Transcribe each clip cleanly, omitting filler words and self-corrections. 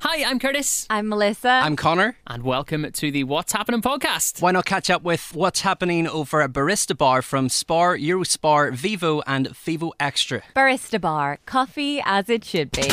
Hi, I'm Curtis. I'm Melissa. I'm Connor. And welcome to the What's Happening podcast. Why not catch up with what's happening over at Barista Bar from Spar, Eurospar, Vivo and Vivo Extra. Barista Bar. Coffee as it should be.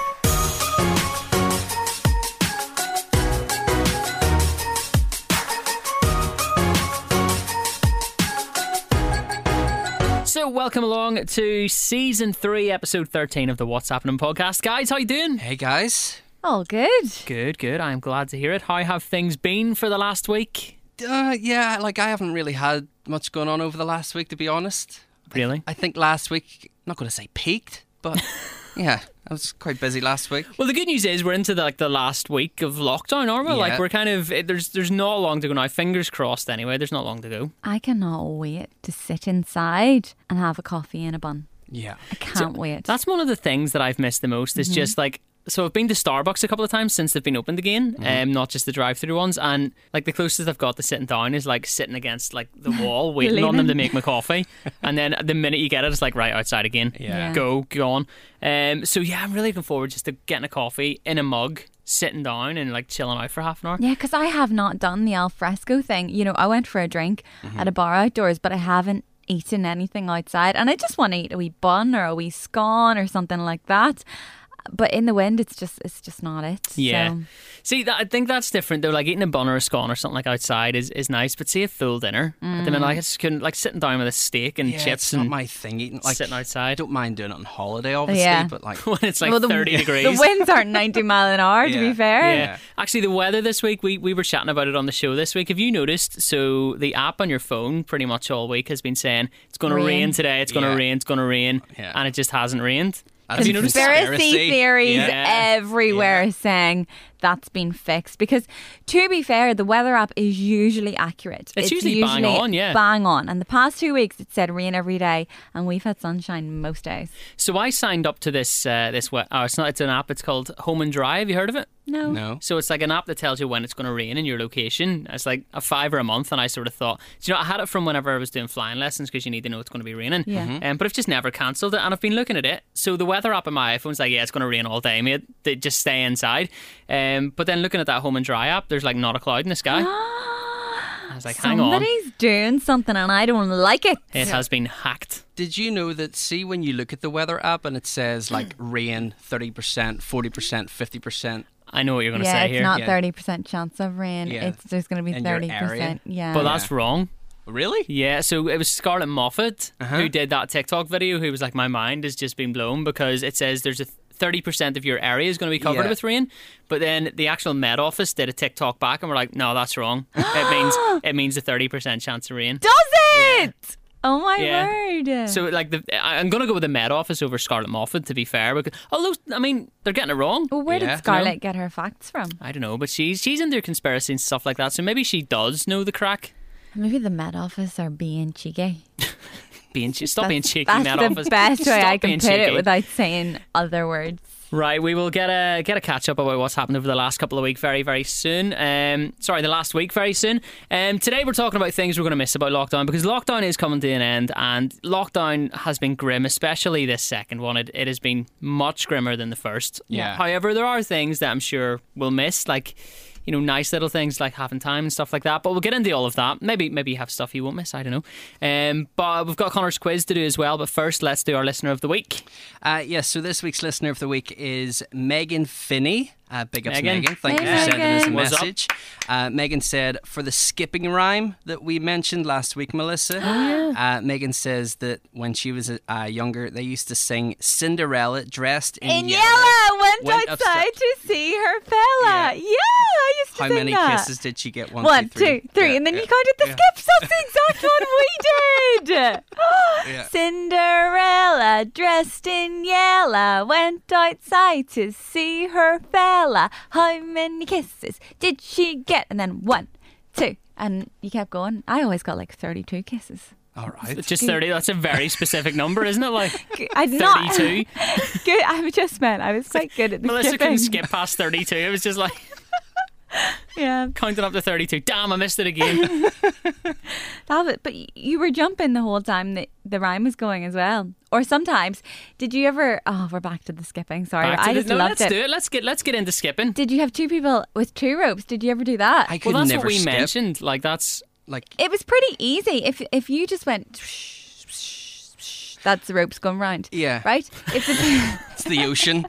So welcome along to Season 3, Episode 13 of the What's Happening podcast. Guys, how you doing? Hey guys. All good. Good. I'm glad to hear it. How have things been for the last week? Yeah, I haven't really had much going on over the last week, to be honest. Really? I think last week, I'm not going to say peaked, but yeah, I was quite busy last week. Well, the good news is we're into the last week of lockdown, aren't we? Yeah. Like we're kind of, there's not long to go now. Fingers crossed anyway, there's not long to go. I cannot wait to sit inside and have a coffee and a bun. Yeah. I can't wait. That's one of the things that I've missed the most is just so I've been to Starbucks a couple of times since they've been opened again, not just the drive-through ones, and the closest I've got to sitting down is sitting against the wall waiting on them to make my coffee, and then the minute you get it, it's right outside again. Yeah. Go on. So yeah, I'm really looking forward just to getting a coffee in a mug, sitting down and chilling out for half an hour. Yeah, because I have not done the alfresco thing. You know, I went for a drink at a bar outdoors, but I haven't eaten anything outside, and I just want to eat a wee bun or a wee scone or something like that. But in the wind, it's just not it. Yeah. So. See, I think that's different though. Eating a bun or a scone or something outside is nice. But see a full dinner at the minute, I just couldn't sitting down with a steak and Yeah, chips it's and not my thing eating sitting outside. I don't mind doing it on holiday, obviously, Yeah. but when it's Well, 30 degrees. The winds aren't 90 mile an hour, to be Yeah. fair. Yeah. Actually, the weather this week, we were chatting about it on the show this week. Have you noticed? So the app on your phone pretty much all week has been saying it's going to rain today, it's going to Yeah. rain, it's going to rain, Yeah. and it just hasn't rained. That's Have you noticed that? Conspiracy theories Yeah. everywhere saying that's been fixed, because to be fair, the weather app is usually accurate. It's usually bang on, yeah. Bang on. And the past 2 weeks it said rain every day, and we've had sunshine most days. So I signed up to this it's an app, it's called Home and Dry. Have you heard of it? No. So it's an app that tells you when it's going to rain in your location. It's a $5 a month, and I sort of thought, I had it from whenever I was doing flying lessons because you need to know it's going to be raining. Yeah. But I've just never cancelled it, and I've been looking at it. So the weather app on my iPhone's it's going to rain all day, mate. They just stay inside. But then looking at that Home and Dry app, there's not a cloud in the sky. I was hang on. Somebody's doing something and I don't like it. It has been hacked. Did you know that, see, when you look at the weather app and it says rain 30%, 40%, 50%? I know what you're going to Yeah, say it's here. not Yeah. 30% chance of rain. Yeah. There's going to be In your 30%. area. Yeah. But that's wrong. Really? Yeah, so it was Scarlett Moffat who did that TikTok video, who was my mind has just been blown because it says there's a 30% of your area is going to be covered Yeah. with rain. But then the actual Met Office did a TikTok back and we're no, that's wrong. It means a 30% chance of rain. Does it? Oh my Yeah. word. So I'm going to go with the Met Office over Scarlett Moffat, to be fair, because although they're getting it wrong. Well, where Yeah. did Scarlett get her facts from? I don't know, but she's into conspiracy and stuff like that, so maybe she does know the crack. Maybe the Met Office are being cheeky. Stop being cheeky, That's Met the Office. best way Stop I can being put it cheeky. without saying other words. Right, we will get a catch up about what's happened over the last couple of weeks very, very soon. The last week very soon. Today we're talking about things we're going to miss about lockdown, because lockdown is coming to an end, and lockdown has been grim, especially this second one. It has been much grimmer than the first. Yeah. However, there are things that I'm sure we'll miss, nice little things like having time and stuff like that. But we'll get into all of that. Maybe you have stuff you won't miss. I don't know. But we've got Connor's quiz to do as well. But first, let's do our listener of the week. Yes, so this week's listener of the week is Megan Finney. Big ups, Megan. Megan. Thank you for Hey, sending us a Megan. What's up? message. Megan said, for the skipping rhyme that we mentioned last week, Melissa, Megan says that when she was younger, they used to sing Cinderella dressed in yellow, went Went outside upstairs. to see her fella. Yeah. Yeah, I used to How sing many that. kisses did she get? One, two, three, Yeah, and then yeah, you counted the yeah. skips. That's the exact one we did. Yeah. Cinderella, dressed in yellow, went outside to see her fella. How many kisses did she get? And then 1, 2, and you kept going. I always got 32 kisses. All right. It's just 30. That's a very specific number, isn't it? I'm not 32. good. I just meant I was quite good at the Melissa skipping. couldn't skip past 32. It was just Yeah. Counting up to 32. Damn, I missed it again. Have it. But you were jumping the whole time that the rhyme was going as well. Or sometimes, did you ever? Oh, we're back to the skipping. Sorry, Back to I the- just no, loved let's it. do it. Let's get into skipping. Did you have two people with two ropes? Did you ever do that? I could Well, that's never what we skip. mentioned. Like that's Like, It was pretty easy. If you just went, that's the ropes going round. yeah, Right? If the, it's the ocean.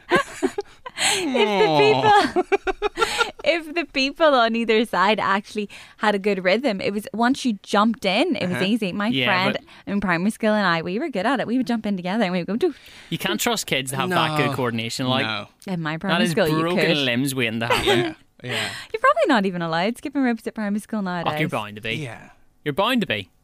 if the people on either side actually had a good rhythm, it was once you jumped in, it was easy. My Yeah, friend but- in primary school and I, we were good at it. We would jump in together and we would go, "Doo." you can't trust kids to have that good No. coordination. Like No. In my that primary is school, you broken could. limbs waiting to happen. Yeah. You're probably not even allowed skipping ropes at primary school nowadays. Fuck, you're bound to be. Yeah. You're bound to be.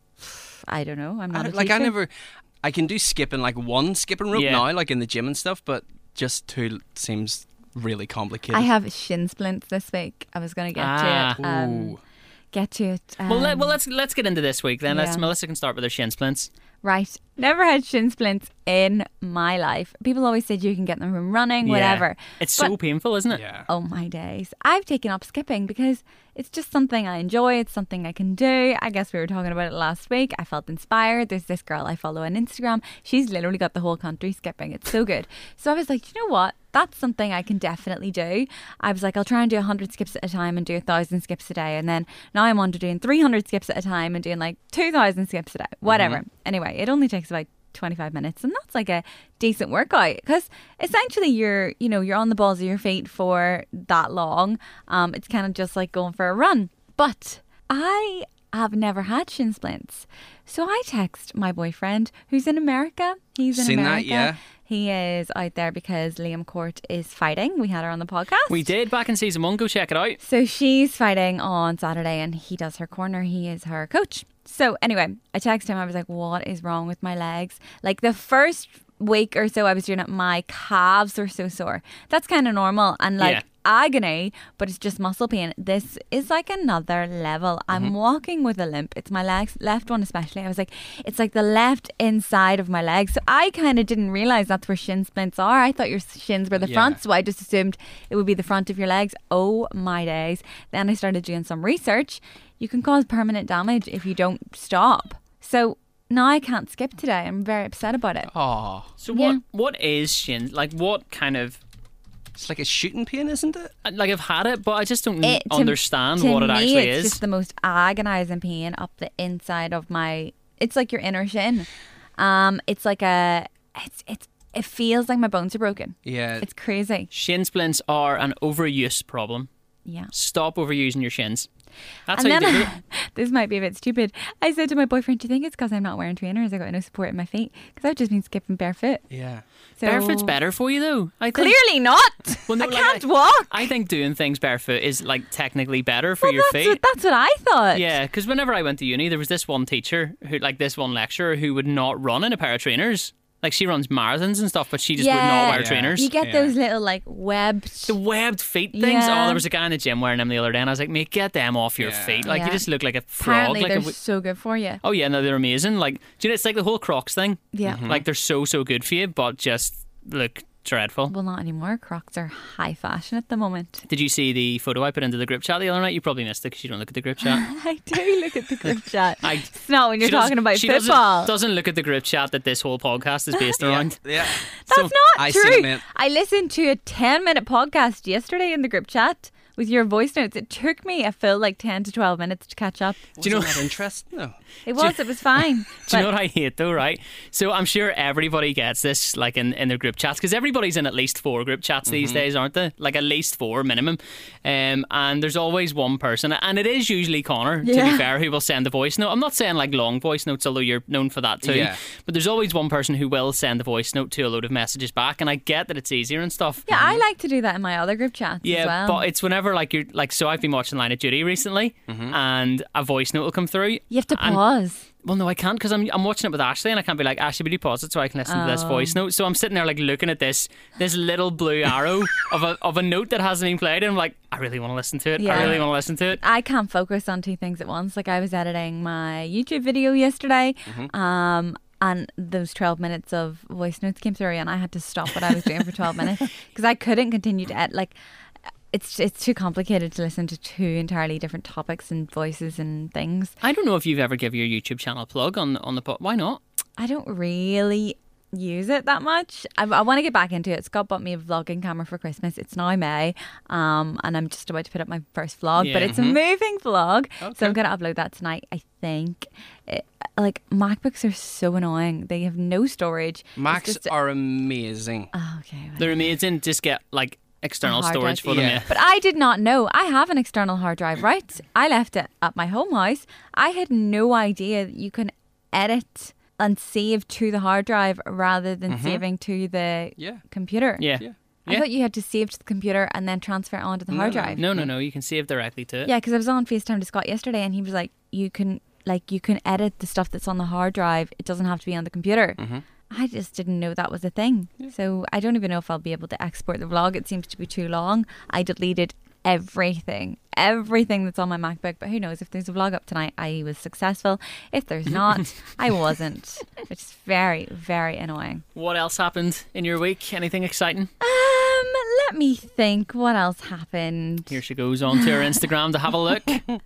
I don't know. I'm not a Like, I teacher. never. I can do skipping, like one skipping rope Yeah. now, like in the gym and stuff, but just two seems really complicated. I have shin splints this week. I was going to get Ah. to it. Ooh. Get to it. Well, let's get into this week then. Yeah. Melissa can start with her shin splints. Right. Never had shin splints in my life. People always said you can get them from running, whatever. Yeah. It's so But- painful, isn't it? Yeah. Oh my days. I've taken up skipping because it's just something I enjoy. It's something I can do. I guess we were talking about it last week. I felt inspired. There's this girl I follow on Instagram. She's literally got the whole country skipping. It's so good. So I was like, you know what? That's something I can definitely do. I was like, I'll try and do 100 skips at a time and do 1,000 skips a day. And then now I'm on to doing 300 skips at a time and doing like 2,000 skips a day. Whatever. Anyway, it only takes about 25 minutes, and that's like a decent workout because essentially you're on the balls of your feet for that long. It's kind of just like going for a run. But I have never had shin splints, so I text my boyfriend who's in America. He's in Seen that, America. yeah. He is out there because Liam Court is fighting. We had her on the podcast. We did back in season 1. Go check it out. So she's fighting on Saturday and he does her corner. He is her coach. So anyway, I texted him. I was like, what is wrong with my legs? Like the first week or so I was doing it, my calves were so sore. That's kind of normal and like Yeah. agony, but it's just muscle pain. This is like another level. I'm walking with a limp. It's my legs, left one especially. I was like, it's like the left inside of my legs. So I kind of didn't realize that's where shin splints are. I thought your shins were the Yeah. front, so I just assumed it would be the front of your legs. Oh my days. Then I started doing some research. You can cause permanent damage if you don't stop. So now I can't skip today. I'm very upset about it. Oh, So Yeah. what is shin? Like what kind of it's like a shooting pain, isn't it? like I've had it, but I just don't It- to- understand to what it me, actually it's is. just the most agonizing pain up the inside of my. It's like your inner shin. It's like a. It feels like my bones are broken. Yeah. It's crazy. Shin splints are an overuse problem. Yeah. Stop overusing your shins. That's And how you then do it. this might be a bit stupid. I said to my boyfriend, "Do you think it's because I'm not wearing trainers? I got no support in my feet because I've just been skipping barefoot." Yeah. So Barefoot's better for you though. I think. Clearly not. Well, no, I like, can't walk. I think doing things barefoot is like technically better for Well, your that's feet. that's what I thought. Yeah, because whenever I went to uni, there was this one teacher who, like this one lecturer, who would not run in a pair of trainers. Like she runs marathons and stuff, but she just would not wear Yeah. trainers. You get Yeah. those little like webbed. The webbed feet things. Yeah. Oh, there was a guy in the gym wearing them the other day, and I was like, "Mate, get them off your Yeah. feet! Like Yeah. you just look like a frog." Apparently, Like they're a, so good for you. oh yeah, no, they're amazing. Like, do you know, it's like the whole Crocs thing. Yeah. Like they're so good for you, but just look dreadful. Well, not anymore. Crocs are high fashion at the moment. Did you see the photo I put into the group chat the other night? You probably missed it because you don't look at the group chat. I do look at the group chat. I- It's not when you're She does- talking about she football. Doesn't look at the group chat that this whole podcast is based around. Yeah. That's So, not I true. seen it, mate. I listened to a 10-minute podcast yesterday in the group chat with your voice notes. It took me a full like 10 to 12 minutes to catch up. Do you know- Wasn't that interesting? No. It was fine. Do you know But what I hate though, right? So I'm sure everybody gets this like in their group chats because everybody's in at least 4 group chats these days, aren't they? Like at least 4 minimum. And there's always one person, and it is usually Connor, to be Yeah. fair, who will send a voice note. I'm not saying like long voice notes, although you're known for that too. Yeah. But there's always one person who will send a voice note to a load of messages back, and I get that it's easier and stuff. yeah, I like to do that in my other group chats Yeah, as well. but it's whenever like you're like, so I've been watching Line of Duty recently, and a voice note will come through. you have to and- pause. Well, no, I can't because I'm watching it with Ashley, and I can't be like, Ashley, will you pause it so I can listen to this voice note? So I'm sitting there like looking at this little blue arrow of a note that hasn't been played, and I'm like, I really want to listen to it. Yeah. I really want to listen to it. I can't focus on 2 things at once. Like I was editing my YouTube video yesterday, and those 12 minutes of voice notes came through, and I had to stop what I was doing for 12 minutes because I couldn't continue to edit. Like it's too complicated to listen to two entirely different topics and voices and things. I don't know if you've ever given your YouTube channel a plug on the pod. Why not? I don't really use it that much. I want to get back into it. Scott bought me a vlogging camera for Christmas. It's now May, and I'm just about to put up my first vlog, but Yeah. it's a moving vlog, Okay. so I'm going to upload that tonight, I think. Like, MacBooks are so annoying. They have no storage. It's Macs just- are amazing. Oh, okay. They're amazing. Just get like external A hard storage drive. for them. Yeah. Yeah. But I did not know. I have an external hard drive, right? I left it at my home house. I had no idea that you can edit and save to the hard drive rather than saving to the Yeah. computer. Yeah. Yeah. I thought you had to save to the computer and then transfer it onto the hard drive. No. You can save directly to it. Yeah, because I was on FaceTime to Scott yesterday and he was like, you can edit the stuff that's on the hard drive. It doesn't have to be on the computer. I just didn't know that was a thing. So I don't even know if I'll be able to export the vlog. It seems to be too long. I deleted everything that's on my MacBook, but who knows, if there's a vlog up tonight, I was successful. If there's not, I wasn't, which is very, very annoying. What else happened in your week? Anything exciting? Let me think what else happened. Here she goes on to her Instagram to have a look.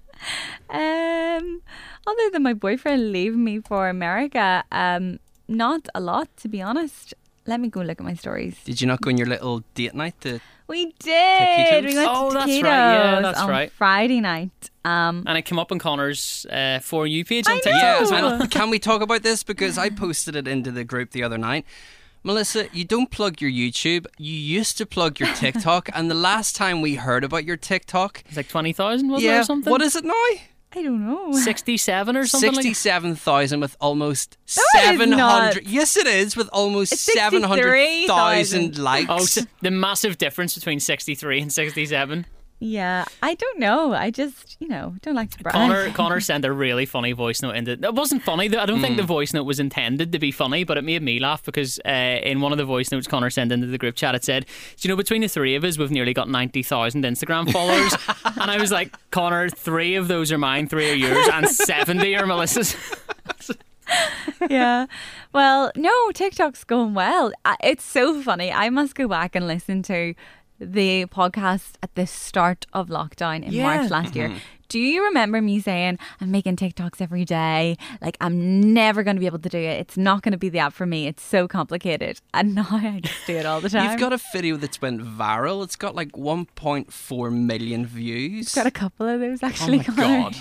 Other than my boyfriend leaving me for America, not a lot, to be honest. Let me go look at my stories. Did you not go on your little date night? We did. Taquitos? We went Oh, to that's Taquitos right. Yeah, that's on right. Friday night. And it came up on Connor's For You page on I TikTok know. as well. and can we talk about this? Because I posted it into the group the other night. Melissa, you don't plug your YouTube. You used to plug your TikTok. And the last time we heard about your TikTok, It's like 20,000, wasn't it, or something? what is it now? I don't know. 67 or something like 67,000 with almost No, it is 700. not. Yes, it is, with almost It's 700,000 likes. Oh, so the massive difference between 63 and 67. Yeah, I don't know. I just, don't like to brag. Connor sent a really funny voice note in it wasn't funny. I don't think the voice note was intended to be funny, but it made me laugh because in one of the voice notes Connor sent into the group chat, it said, "Do you know, between the three of us, we've nearly got 90,000 Instagram followers." And I was like, Connor, 3 of those are mine, 3 are yours, and 70 are Melissa's. Yeah. Well, no, TikTok's going well. It's so funny. I must go back and listen to the podcast at the start of lockdown in March last year. Do you remember me saying, I'm making TikToks every day? Like, I'm never going to be able to do it. It's not going to be the app for me. It's so complicated. And now I just do it all the time. You've got a video that's went viral. It's got like 1.4 million views. Got a couple of those Oh actually. my Connor. God.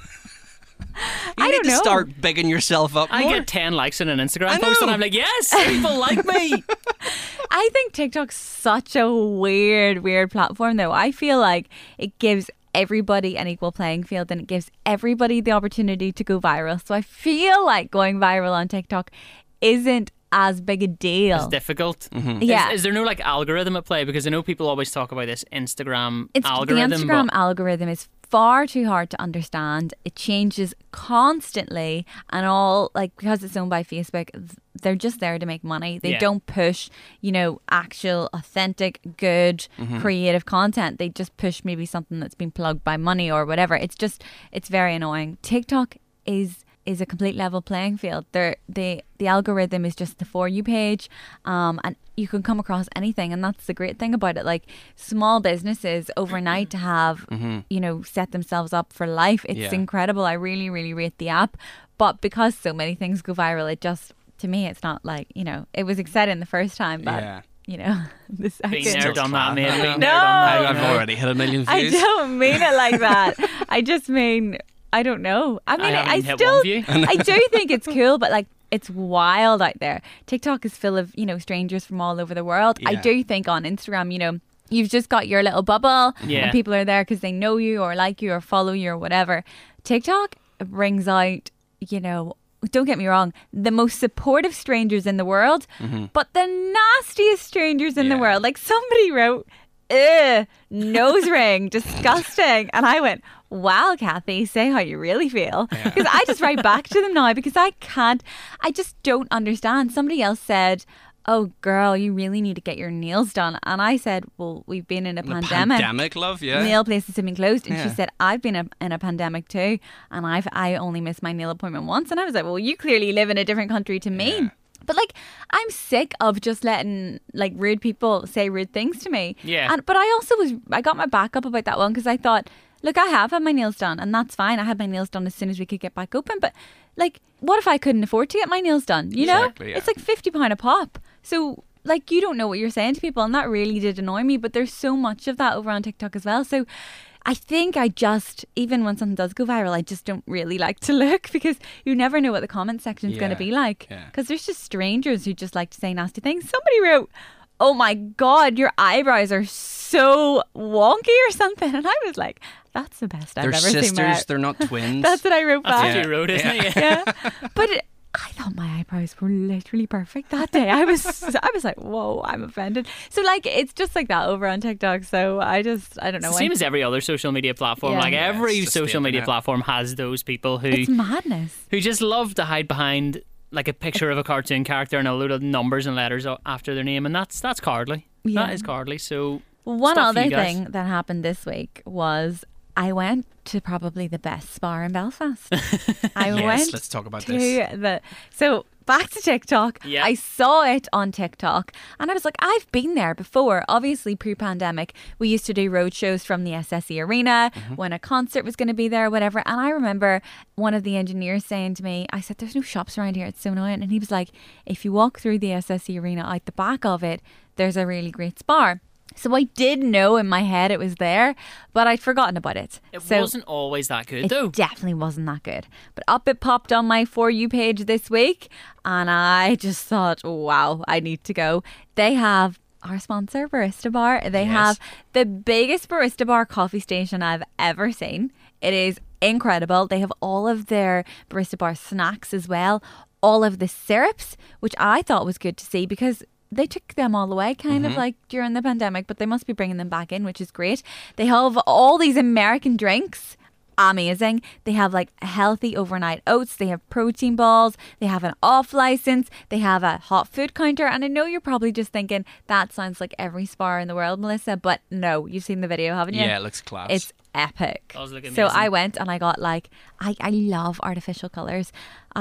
You I need don't to know. start bigging yourself up I more. get 10 likes in an Instagram I post and know. I'm like, yes, people like me. I think TikTok's such a weird platform, though. I feel like it gives everybody an equal playing field and it gives everybody the opportunity to go viral. So I feel like going viral on TikTok isn't as big a deal. It's difficult. Yeah. Is there no like algorithm at play? Because I know people always talk about this Instagram algorithm. The Instagram but algorithm is far too hard to understand. It changes constantly, and all, like, because it's owned by Facebook, they're just there to make money. They Yeah. don't push, actual, authentic, good, creative content. They just push maybe something that's been plugged by money or whatever. It's very annoying. TikTok is a complete level playing field. The algorithm is just the For You page, and you can come across anything, and that's the great thing about it. Like, small businesses overnight to have set themselves up for life. It's Yeah. incredible. I really, really rate the app, but because so many things go viral, it just, to me, it's not like, it was exciting the first time, but Yeah. the second. been there, done that, mate. I know. Been there, done that. I've already hit 1 million I views. don't mean it like that. I just mean, I don't know. I mean, haven't I hit still, one view. I do think it's cool, but like, it's wild out there. TikTok is full of, strangers from all over the world. I Yeah. do think on Instagram, you've just got your little bubble Yeah. and people are there because they know you or like you or follow you or whatever. TikTok brings out, don't get me wrong, the most supportive strangers in the world, but the nastiest strangers in the Yeah. world. Like, somebody wrote, nose ring, disgusting. And I went, wow, Kathy, say how you really feel. Because I just write back to them now because I just don't understand. Somebody else said, oh, girl, you really need to get your nails done. And I said, well, we've been in a The pandemic. pandemic, love, yeah. Nail places have been closed. And she Yeah. said, I've been in a pandemic too. And I only missed my nail appointment once. And I was like, well, you clearly live in a different country to me. Yeah. But like, I'm sick of just letting like rude people say rude things to me. Yeah. But I got my back up about that one because I thought, look, I have had my nails done and that's fine. I had my nails done as soon as we could get back open. But like, what if I couldn't afford to get my nails done? You know, Exactly, yeah. it's like £50 a pop. So like, you don't know what you're saying to people, and that really did annoy me. But there's so much of that over on TikTok as well. So I think even when something does go viral, I just don't really like to look because you never know what the comment section's going to be like. Yeah. Because there's just strangers who just like to say nasty things. Somebody wrote, "Oh my God, your eyebrows are so wonky" or something. And I was like, that's the best I've They're ever seen. sisters. They're not twins. That's what I wrote That's back. what you wrote, isn't it? Yeah. But I thought my eyebrows were literally perfect that day. I was like, whoa, I'm offended. So like, it's just like that over on TikTok. So I don't know. It's the same as every other social media platform. Yeah. Like Yeah, every it's just social the media internet. platform has those people it's who madness. just love to hide behind like a picture of a cartoon character and a load of numbers and letters after their name, and that's cardly. Yeah. That is cardly. So One stuff for other you guys. thing that happened this week was I went to probably the best spa in Belfast. I Yes, went let's talk about to this. So back to TikTok. Yeah. I saw it on TikTok and I was like, I've been there before. Obviously, pre-pandemic, we used to do road shows from the SSE Arena when a concert was going to be there, whatever. And I remember one of the engineers saying to me, I said, there's no shops around here. It's so annoying. And he was like, if you walk through the SSE Arena out the back of it, there's a really great spa. So I did know in my head it was there, but I'd forgotten about it. it So wasn't always that good, it though. definitely wasn't that good. But up it popped on my For You page this week, and I just thought, wow, I need to go. They have our sponsor, Barista Bar. They Yes. have the biggest Barista Bar coffee station I've ever seen. It is incredible. They have all of their Barista Bar snacks as well, all of the syrups, which I thought was good to see because they took them all away kind of like during the pandemic, but they must be bringing them back in, which is great. They have all these American drinks. Amazing. They have like healthy overnight oats. They have protein balls. They have an off license. They have a hot food counter. And I know you're probably just thinking that sounds like every spa in the world, Melissa, but no, you've seen the video, haven't you? Yeah, it looks class. It's epic. Does look So amazing. I went and I got like I love artificial colours.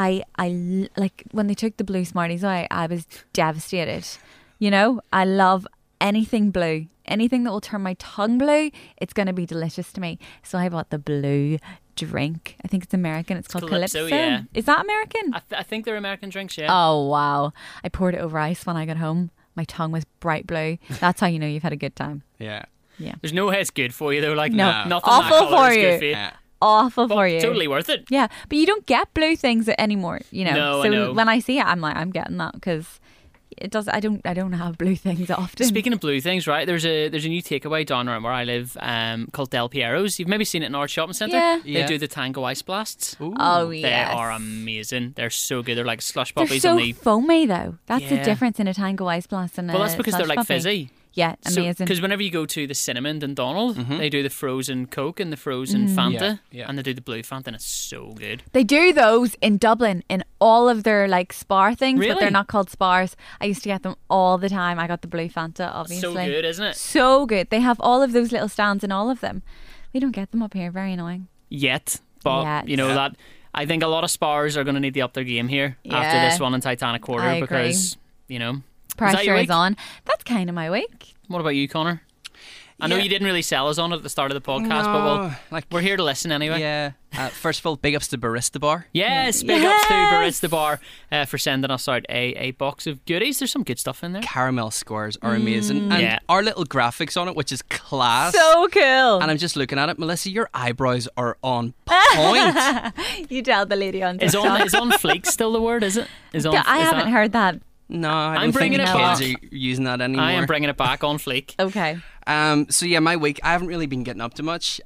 Like when they took the blue Smarties away, I was devastated. You know, I love anything blue. Anything that will turn my tongue blue, it's going to be delicious to me. So I bought the blue drink. I think it's American. It's called Calypso, Calypso. yeah. Is that American? I think they're American drinks, yeah. Oh, wow. I poured it over ice when I got home. My tongue was bright blue. That's how you know you've had a good time. yeah. There's no way it's good for you, though. Like, No. nothing Awful that colour for is you. good for you. Yeah. Awful But for you. Totally worth it. Yeah, but you don't get blue things anymore, you know. No, I so know. when I see it, I'm like, I'm getting that because it does. I don't have blue things often. Speaking of blue things, right? There's a new takeaway down around where I live called Del Piero's. You've maybe seen it in our shopping centre. Yeah. They Yeah. do the Tango Ice Blasts. Ooh. Oh They yeah, are amazing. They're so good. They're like slush They're puppies so on the. foamy though. That's the Yeah. difference in a Tango Ice Blast and Well, a that's because they're slush like puppy. fizzy. Yeah, amazing. Because whenever you go to the Cinnamon and Donald, they do the frozen Coke and the frozen Fanta, Yeah, yeah. and they do the blue Fanta, and it's so good. They do those in Dublin in all of their like spar things, but Really? they're not called spars. I used to get them all the time. I got the blue Fanta, obviously. So good, isn't it? So good. They have all of those little stands in all of them. We don't get them up here. Very annoying. Yet, but Yet. you know Yeah. that I think a lot of spars are going to need to up their game here after Yeah. this one in Titanic Quarter I agree. because you know. that Pressure your is week? on. That's kind of my week. What about you, Connor? I know Yeah. you didn't really sell us on it at the start of the podcast, No, but like, we're here to listen anyway. yeah. First of all, big ups to Barista Bar. Yes, big ups to Yes. Barista Bar for sending us out a box of goodies. There's some good stuff in there. Caramel squares are amazing. And Yeah. our little graphics on it, which is class. So cool. And I'm just looking at it. Melissa, your eyebrows are on point. You tell the lady on Is TikTok. on fleek still the word? Is it? Is on? I is haven't that- heard that. No, I I'm don't think bringing the it kids back. are using that anymore. I am bringing it back on fleek. Okay. So yeah, my week, I haven't really been getting up to much.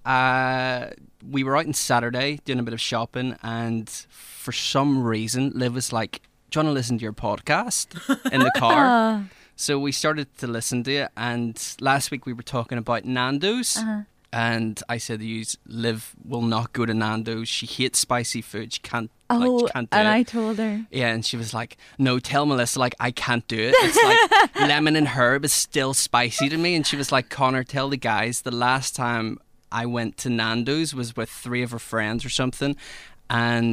We were out on Saturday doing a bit of shopping, and for some reason, Liv was like, "Do you want to listen to your podcast in the car?" So we started to listen to it, and last week we were talking about Nando's. And I said to you, Liv will not go to Nando's. She hates spicy food. She can't, she can't do and it. I told her. Yeah, and she was like, "No, tell Melissa, like, I can't do it. It's like lemon and herb is still spicy to me." And she was like, "Connor, tell the guys the last time I went to Nando's was with 3 of her friends or something, and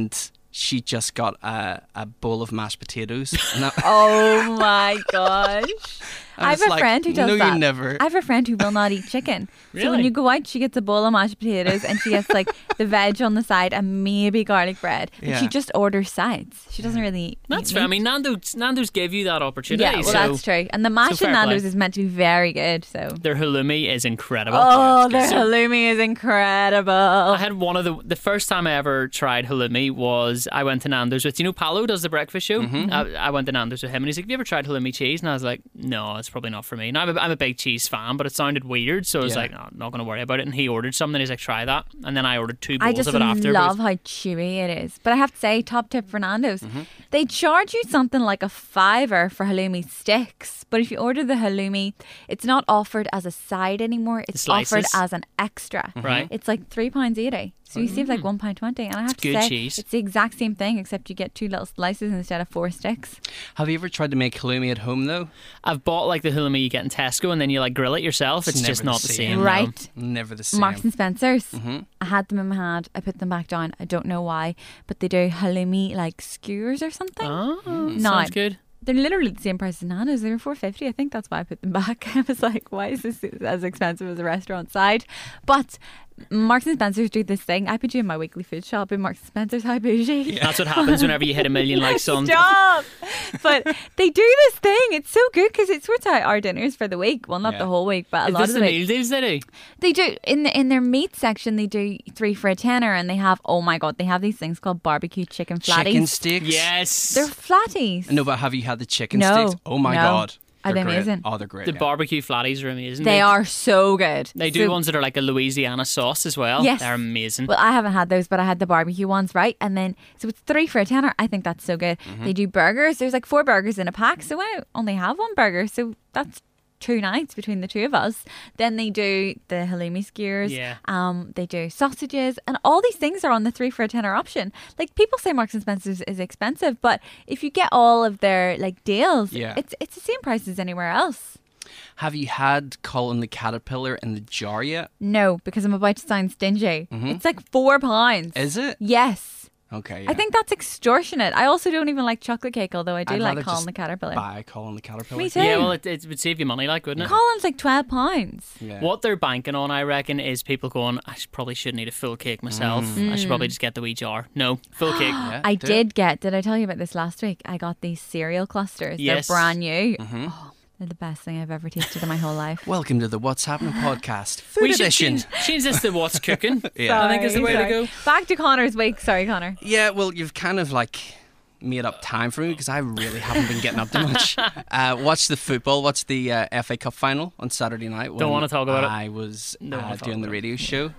she just got a bowl of mashed potatoes. And Oh my gosh. I have was a like, friend who does no, that. you never. I have a friend who will not eat chicken. So when Really? you go out, she gets a bowl of mashed potatoes and she gets like the veg on the side and maybe garlic bread. But she Yeah. just orders sides. She doesn't really eat That's meat. fair. I mean, Nando's gave you that opportunity. yeah, well, so that's true. And the mash fair in Nando's play. is meant to be very good. So, their halloumi is incredible. oh, their So- halloumi is incredible. I had one of the first time I ever tried halloumi was I went to Nando's with, you know, Paolo does the breakfast show. I went to Nando's with him and he's like, have you ever tried halloumi cheese? And I was like, no, it's probably not for me. Now I'm a big cheese fan, but it sounded weird, so I was Yeah. like, no, I'm not going to worry about it. And he ordered something. He's like, try that, and then I ordered 2 bowls I just of it after. love how chewy it is. But I have to say, top tip for Nando's, they charge you something like a $5 for halloumi sticks. But if you order the halloumi, it's not offered as a side anymore. It's offered slices? as an extra. Right. It's like £3.80. So you save like £1.20. And I have to good say, cheese. it's the exact same thing, except you get 2 little slices instead of 4 sticks. Have you ever tried to make halloumi at home though? I've bought like the halloumi you get in Tesco, and then you like grill it yourself. It's It's just never not the the same. same. no. Right. Never the same. Marks and Spencer's. I had them in my hand. I put them back down. I don't know why, but they do halloumi like skewers or something. Oh, No. sounds good. They're literally the same price as Nando's. They were $4.50. I think that's why I put them back. I was like, why is this as expensive as a restaurant side? But Marks and Spencer's do this thing. I put you in my weekly food shop in Marks and Spencer's. How bougie. That's what happens whenever you hit 1 million likes on. Stop! But they do this thing. It's so good because it sorts out our dinners for the week. Well, not Yeah. the whole week, but a Is lot this of the the meal week. deals they do? They do in their meat section. They do 3 for a tenner, and they have, oh my god, they have these things called barbecue chicken flatties. Chicken sticks. Yes. They're flatties. No, but have you had the chicken No. sticks? Oh my No. god. Are They're they great. amazing? Oh, they're great. The yeah. barbecue flatties are amazing. They are so good. They do So- ones that are like a Louisiana sauce as well. Yes. They're amazing. Well, I haven't had those, but I had the barbecue ones, right? And then, so it's 3 for a tenner. I think that's so good. They do burgers. There's like 4 burgers in a pack. So I only have 1 burger. So that's 2 nights between the 2 of us. Then they do the halloumi skewers. Yeah. They do sausages. And all these things are on the 3 for a tenner option. Like, people say Marks and Spencer's is expensive, but if you get all of their like deals, Yeah. it's the same price as anywhere else. Have you had Colin the Caterpillar in the jar yet? No, because I'm about to sound stingy. It's like £4. Is it? Yes. Okay. I think that's extortionate. I also don't even like chocolate cake, although I do I'd like rather Colin just the Caterpillar. buy Colin the Caterpillar. Me too. yeah, well, it would save you money, like, wouldn't it? Colin's like £12. Yeah. What they're banking on, I reckon, is people going, probably shouldn't eat a full cake myself. I should probably just get the wee jar. No, full cake. Yeah, I do did I tell you about this last week? I got these cereal clusters. Yes. They're brand new. Oh, they're the best thing I've ever tasted in my whole life. Welcome to the What's Happening podcast, food We should edition. change this to what's cooking. Yeah. I think is the way to go. Back to Connor's week. Sorry, Connor. Yeah, well, you've kind of like made up time for me because I really haven't been getting up to much. Watched the football, watched the FA Cup final on Saturday night. Don't when wanna talk about it. I was Don't wanna talk doing the about it. radio show.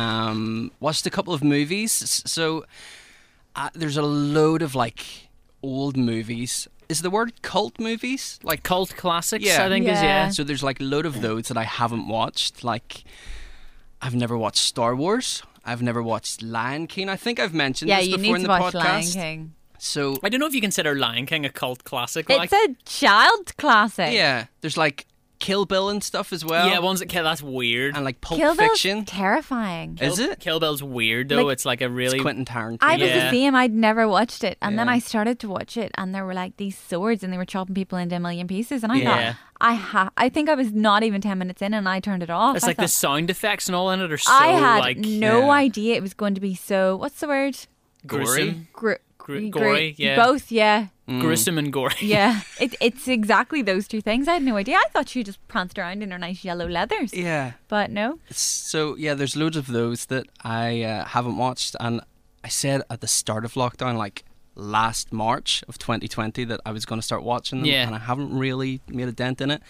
Watched a couple of movies. So there's a load of like old movies. Is the word cult movies? Like Cult classics, Yeah. I think is, Yeah. yeah. So there's like a load of those that I haven't watched. Like I've never watched Star Wars. I've never watched Lion King. I think I've mentioned Yeah, this you before need in to the watch Lion podcast. King. So I don't know if you consider Lion King a cult classic. It's a child classic. yeah, there's like Kill Bill and stuff as well. yeah, ones that kill, that's weird. and like Pulp Kill Bill's Fiction. terrifying. Is it? Kill Bill's weird, though. Like- It's like a really... It's Quentin Tarantino. I was Yeah. the same. I'd never watched it, and then Yeah. I started to watch it, and there were like these swords, and they were chopping people into a million pieces, and I Yeah. thought, I think I was not even 10 minutes in, and I turned it off. It's I like the thought- sound effects and all in it are so I had like no Yeah. idea it was going to be so. What's the word? gruesome. Gory, yeah. Both, yeah, Gruesome and gory. yeah. It's exactly those two things. I had no idea. I thought she just pranced around in her nice yellow leathers, Yeah. but no. So yeah, there's loads of those that I haven't watched, and I said at the start of lockdown, like last March of 2020, that I was going to start watching them, Yeah. and I haven't really made a dent in it.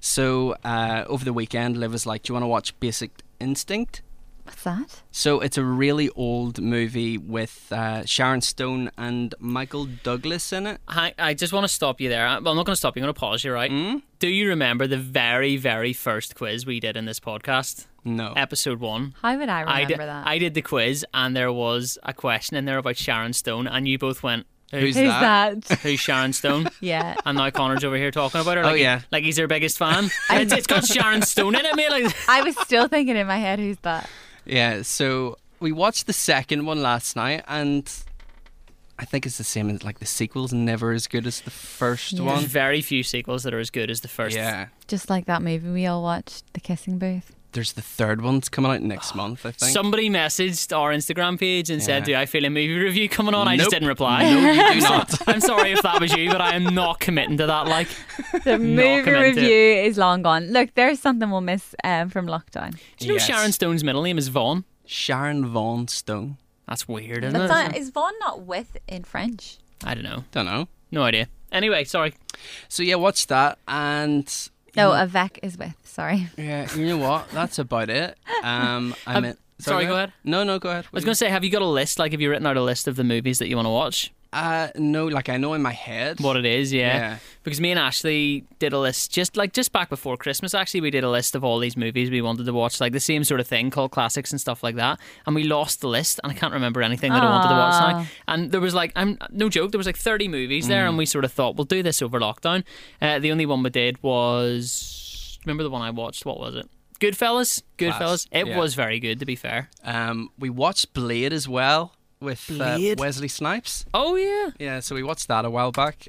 So over the weekend, Liv was like, "Do you want to watch Basic Instinct?" What's that? So it's a really old movie with Sharon Stone and Michael Douglas in it. I just want to stop you there. Well, I'm not going to stop you. I'm going to pause you, right? Do you remember the very, very first quiz we did in this podcast? No. Episode 1. How would I remember did, that? I did the quiz, and there was a question in there about Sharon Stone, and you both went, Who's Who's that? that? Who's Sharon Stone? Yeah. And now Connor's over here talking about her. Oh, Like, yeah. Like he's their biggest fan. It's got Sharon Stone in it, mate. Like, I was still thinking in my head, who's that? Yeah, so we watched the second one last night, and I think it's the same as like the sequel's never as good as the first Yeah. There's one. very few sequels that are as good as the first. Yeah. Just like that movie we all watched, The Kissing Booth. There's the third one's coming out next month, I think. Somebody messaged our Instagram page and said, Yeah. "Do I feel a movie review coming on?" I just Nope. didn't reply. No, you do not. I'm sorry if that was you, but I am not committing to that. Like, The movie committed to review is long gone. Look, there's something we'll miss from lockdown. do you know Yes. Sharon Stone's middle name is Vaughn? Sharon Von Stone. That's weird, isn't But it? that, is Vaughn not with in French? I don't know. Don't know. No idea. Anyway, sorry. So yeah, watch that, and No, Avec is with. Sorry. yeah, you know what? That's about it. I meant. sorry, go ahead. No, go ahead. I was going to say, have you got a list? Like, have you written out a list of the movies that you want to watch? No, like I know in my head What it is, yeah. Yeah. Because me and Ashley did a list just back before Christmas. Actually, we did a list of all these movies we wanted to watch, like the same sort of thing called classics and stuff like that. And we lost the list, and I can't remember anything that I wanted to watch now. And there was like, I'm no joke, there was like 30 movies there, and we sort of thought we'll do this over lockdown. The only one we did was, remember the one I watched? What was it? Goodfellas. Class, It yeah. was very good, to be fair. We watched Blade as well with Blade? Wesley Snipes. Oh yeah. Yeah, so we watched that a while back.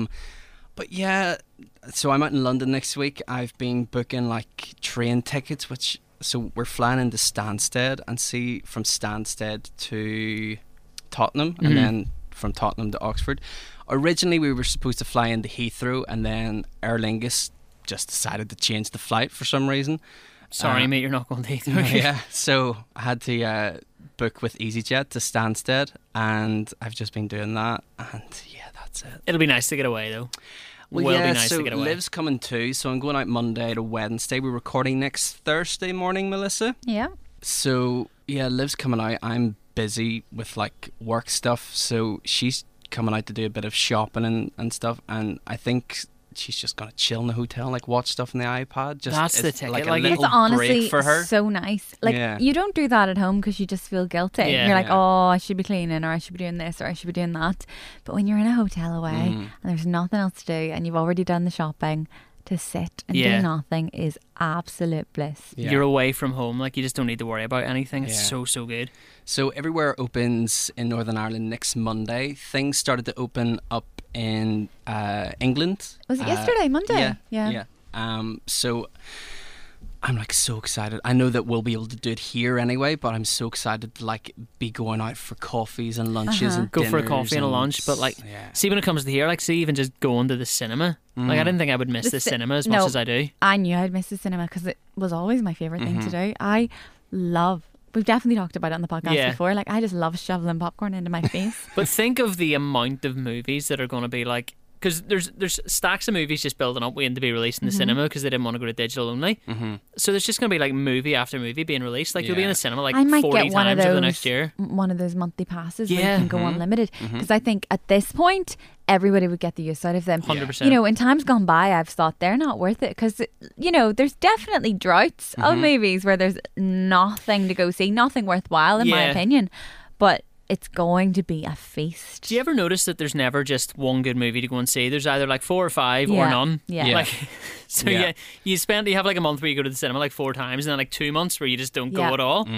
But yeah, so I'm out in London next week. I've been booking like train tickets, so we're flying into Stansted and see from Stansted to Tottenham, and then from Tottenham to Oxford. Originally, we were supposed to fly into Heathrow, and then Aer Lingus just decided to change the flight for some reason. Sorry, mate, you're not going to Heathrow. Yeah, so I had to book with EasyJet to Stansted, and I've just been doing that, and yeah, that's it. It'll be nice to get away, though. Well, Will yeah, be nice so to get away. Liv's coming too, so I'm going out Monday to Wednesday. We're recording next Thursday morning, Melissa. Yeah. So yeah, Liv's coming out. I'm busy with like work stuff, so she's coming out to do a bit of shopping and stuff, and I think she's just gonna chill in the hotel and like watch stuff on the iPad. Just That's the it's ticket, like a like, little It's honestly break for her. so nice. Like, Yeah. you don't do that at home because you just feel guilty. Yeah. You're like, Yeah. oh, I should be cleaning, or I should be doing this, or I should be doing that. But when you're in a hotel away and there's nothing else to do, and you've already done the shopping, to sit and Yeah. do nothing is absolute bliss. Yeah. You're away from home, like you just don't need to worry about anything. It's Yeah. so good. So everywhere opens in Northern Ireland next Monday. Things started to open up in England. Was it yesterday, Monday? Yeah. So I'm like so excited. I know that we'll be able to do it here anyway, but I'm so excited to like be going out for coffees and lunches and Go for a dinners coffee and a lunch, but like, yeah. see when it comes to here, like, see even just going to the cinema. Like, I didn't think I would miss the The ci- cinema as no. much as I do. I knew I'd miss the cinema because it was always my favourite thing to do. I love, we've definitely talked about it on the podcast Yeah. before, like I just love shoveling popcorn into my face. But think of the amount of movies that are going to be like, because there's stacks of movies just building up waiting to be released in the cinema because they didn't want to go to digital only. So there's just going to be like movie after movie being released. Like you'll be in Yeah. the cinema like I might 40 get one of times over those the next year. one of those monthly passes where Yeah. you can go unlimited because I think at this point everybody would get the use out of them. 100%. You know, in times gone by, I've thought they're not worth it because you know there's definitely droughts of movies where there's nothing to go see, nothing worthwhile in my Yeah. opinion, but it's going to be a feast. Do you ever notice that there's never just one good movie to go and see? There's either like 4 or 5 or Yeah. none. Yeah. Yeah. Like, so Yeah. you have like a month where you go to the cinema like 4 times, and then like 2 months where you just don't Yeah. go at all.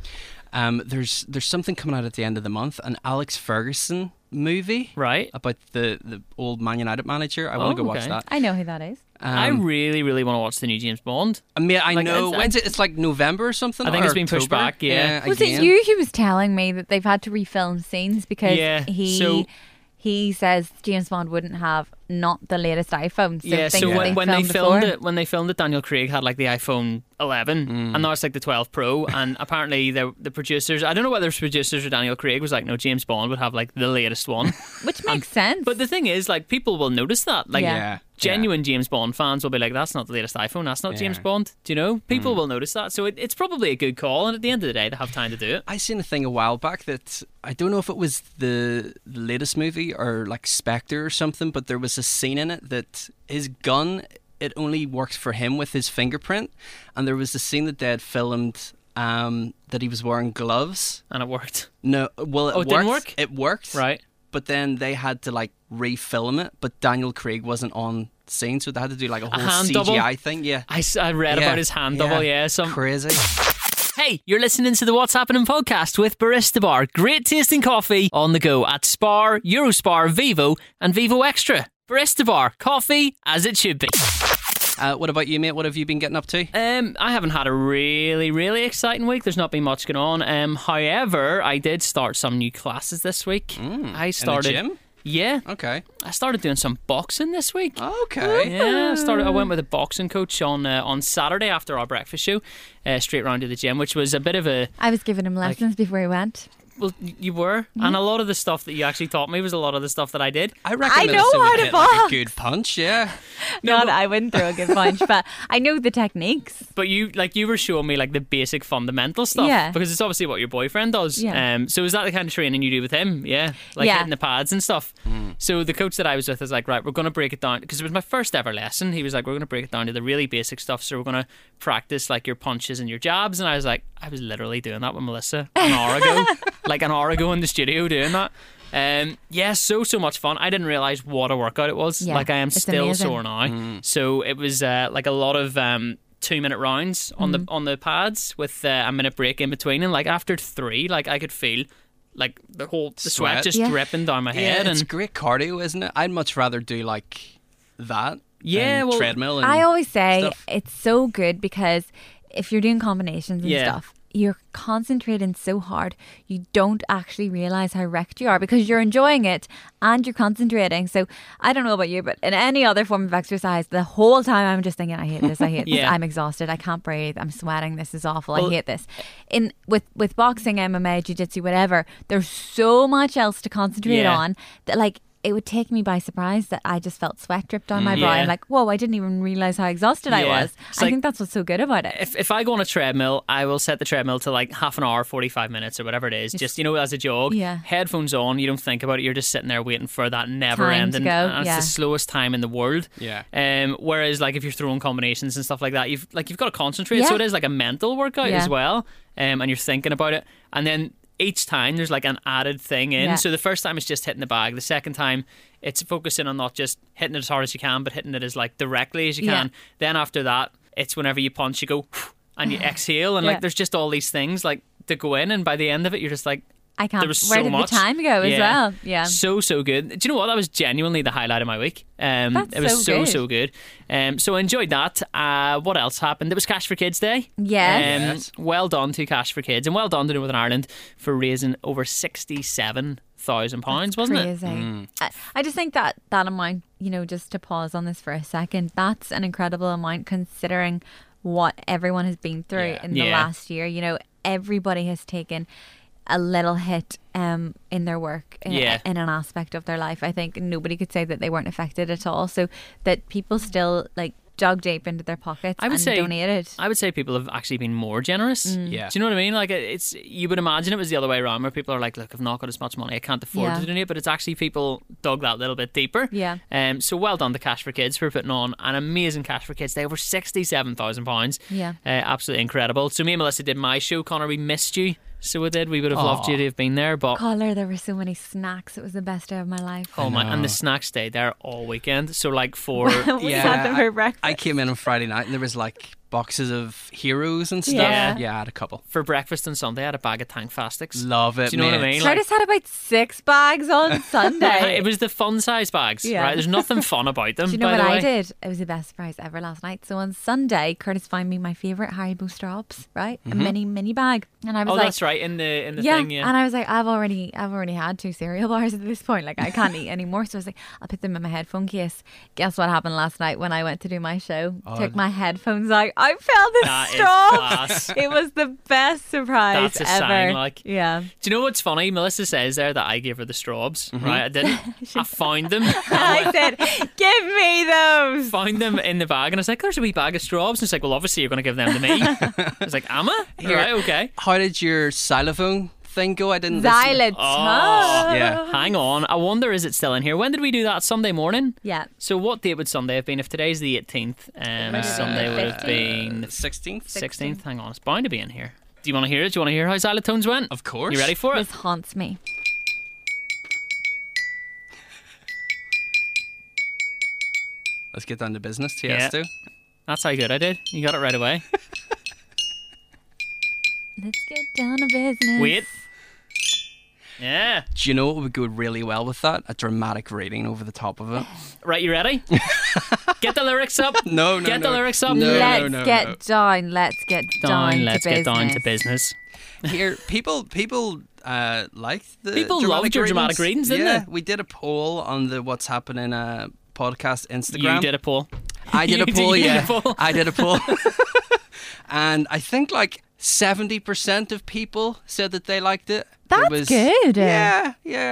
There's something coming out at the end of the month, an Alex Ferguson movie Right. about the old Man United manager. I want to Oh, go watch okay. that. I know who that is. I really, really want to watch the new James Bond. I mean, I Like, know. it's- When's it? It's like November or something. I think or it's been pushed October? back, yeah. Was again. it you who was telling me that they've had to refilm scenes because Yeah, he so- says James Bond wouldn't have not the latest iPhone. So Yeah, things so that when they filmed before. it, Daniel Craig had like the iPhone 11, and now it's like the 12 Pro. And apparently the producers, I don't know whether it's producers or Daniel Craig, was like, no, James Bond would have like the latest one. Which makes sense. But the thing is, like, people will notice that. Like, Yeah. genuine James Bond fans will be like, that's not the latest iPhone, that's not James Yeah. Bond. Do you know? People will notice that. So it's probably a good call. And at the end of the day, they have time to do it. I seen a thing a while back that I don't know if it was the latest movie or like Spectre or something, but there was a scene in it that his gun, it only works for him with his fingerprint, and there was a scene that they had filmed that he was wearing gloves. And it worked. No, well, Oh, it didn't work? It worked, Right. but then they had to like refilm it, but Daniel Craig wasn't on scene, so they had to do like a whole hand CGI double? thing. Yeah, I read Yeah. about his hand double, yeah. Crazy. Hey, you're listening to the What's Happening podcast with Barista Bar. Great tasting coffee on the go at Spar, Eurospar, Vivo and Vivo Extra. Barista Bar, coffee as it should be. What about you, mate? What have you been getting up to? I haven't had a really exciting week. There's not been much going on. However, I did start some new classes this week. I started in the gym? Yeah. Okay. I started doing some boxing this week. Okay. Yeah, I went with a boxing coach on Saturday after our breakfast show, straight round to the gym, which was a bit of a... I was giving him lessons before he went. Well, you were, and a lot of the stuff that you actually taught me was a lot of the stuff that I did. I reckon I know Melissa how would to hit like box. a good punch, yeah. Not I wouldn't throw a good punch, but I know the techniques. But you were showing me like the basic fundamental stuff, Yeah. because it's obviously what your boyfriend does. Yeah. So is that the kind of training you do with him? Yeah, like Yeah. hitting the pads and stuff. So the coach that I was with is like, right, we're going to break it down, because it was my first ever lesson. He was like, we're going to break it down to the really basic stuff. So we're going to practice like your punches and your jabs. And I was like, I was literally doing that with Melissa an hour ago, like an hour ago in the studio doing that. Yeah, so much fun. I didn't realize what a workout it was. Yeah, Like I am it's still amazing. sore now. So it was like a lot of 2-minute rounds on the pads with a minute break in between, and like after 3, like I could feel like the sweat Sweat. just Yeah. dripping down my Yeah, head. it's And great cardio, isn't it? I'd much rather do like that Yeah, than well, treadmill and I always say stuff. it's so good because if you're doing combinations and Yeah. stuff, you're concentrating so hard you don't actually realize how wrecked you are because you're enjoying it and you're concentrating. So I don't know about you, but in any other form of exercise, the whole time I'm just thinking, I hate this, Yeah. this, I'm exhausted, I can't breathe, I'm sweating, this is awful, Well- I hate this. With boxing, MMA, jiu-jitsu, whatever, there's so much else to concentrate Yeah. on that like it would take me by surprise that I just felt sweat drip down my brow. Yeah. I'm like, whoa, I didn't even realize how exhausted I Yeah. was. It's I like- think that's what's so good about it. if I go on a treadmill, I will set the treadmill to like half an hour, 45 minutes or whatever it is. Just, as a jog. Yeah. Headphones on, you don't think about it. You're just sitting there waiting for that never Time to ending. go, And it's yeah. the slowest time in the world. Yeah. Whereas like if you're throwing combinations and stuff like that, you've got to concentrate. Yeah. So it is like a mental workout Yeah. as well. And you're thinking about it. And then each time there's like an added thing in. Yeah. So the first time it's just hitting the bag. The second time it's focusing on not just hitting it as hard as you can, but hitting it as like directly as you Yeah. can. Then after that, it's whenever you punch, you go and you exhale, and Yeah. like there's just all these things like to go in, and by the end of it, you're just like, I can't. there was Where so did much. the time go as Yeah. well? Yeah. So good. Do you know what? That was genuinely the highlight of my week. That's it was so so good. So I enjoyed that. What else happened? There was Cash for Kids Day. Yes. Yes. Well done to Cash for Kids, and well done to Northern Ireland for raising over £67,000, wasn't it? Crazy. I just think that amount, just to pause on this for a second, that's an incredible amount considering what everyone has been through Yeah. in the Yeah. last year. Everybody has taken a little hit in their work Yeah. in an aspect of their life. I think nobody could say that they weren't affected at all. So that people still like dug deep into their pockets I would and say- donated. I would say people have actually been more generous. Yeah. Do you know what I mean? Like it's, you would imagine it was the other way around, where people are like, look, I've not got as much money, I can't afford Yeah. to donate, but it's actually people dug that little bit deeper. Yeah. So well done to Cash for Kids for putting on an amazing Cash for Kids Day, over £67,000. Yeah. Absolutely incredible. So me and Melissa did my show. Connor, we missed you. So we did. We would have loved you to have been there, but Collar, there were so many snacks. It was the best day of my life. oh my! know. And the snacks stayed there all weekend. So like for We had them for breakfast. I came in on Friday night and there was like boxes of heroes and stuff. Yeah. Yeah, I had a couple. for breakfast on Sunday, I had a bag of Tank Fastics. Love it, Do you know what I mate. mean? Curtis had about 6 bags on Sunday. It was the fun size bags, Yeah. right? There's nothing fun about them. Do you know by what the I way. did? It was the best surprise ever last night. So on Sunday, Curtis found me my favourite Haribo straws, right? A mini bag. And I was Oh, like, that's right. In the yeah. thing, yeah. And I was like, I've already had 2 cereal bars at this point. Like I can't eat anymore. So I was like, I'll put them in my headphone case. Guess what happened last night when I went to do my show? Took my headphones out. I felt the That is straw. class. It was the best surprise That's a ever. sign, like. Yeah. Do you know what's funny? Melissa says there that I gave her the straws, right? I didn't. I found them. I said, give me those. Found them in the bag, and I was like, "There's a wee bag of straws." And it's like, "Well, obviously you're going to give them to me." I was like, "Am I?" Right, okay. How did your xylophone thing go? I didn't listen. Xylitol. Oh, Yeah. Hang on. I wonder, is it still in here? When did we do that? Sunday morning? Yeah. So what date would Sunday have been? If today's the 18th, Sunday would have been 16th. 16th. Hang on, it's bound to be in here. Do you want to hear it? Do you want to hear how xylitones went? Of course. You ready for it? This haunts me. Let's get down to business. Yeah. Tiesto. That's how good I did. You got it right away. Let's get down to business. Wait. Yeah. Do you know what would go really well with that? A dramatic reading over the top of it. Right, you ready? Get the lyrics up. No, Get the lyrics up. No, Let's no, get no. down. Let's get down. Let's to get business. down to business. Here, people like the People dramatic loved your dramatic readings, didn't yeah, they? we did a poll on the What's Happening podcast Instagram. You did a poll. I did a You poll, did yeah. a poll. I did a poll. And I think like 70% of people said that they liked it. That's good. Yeah.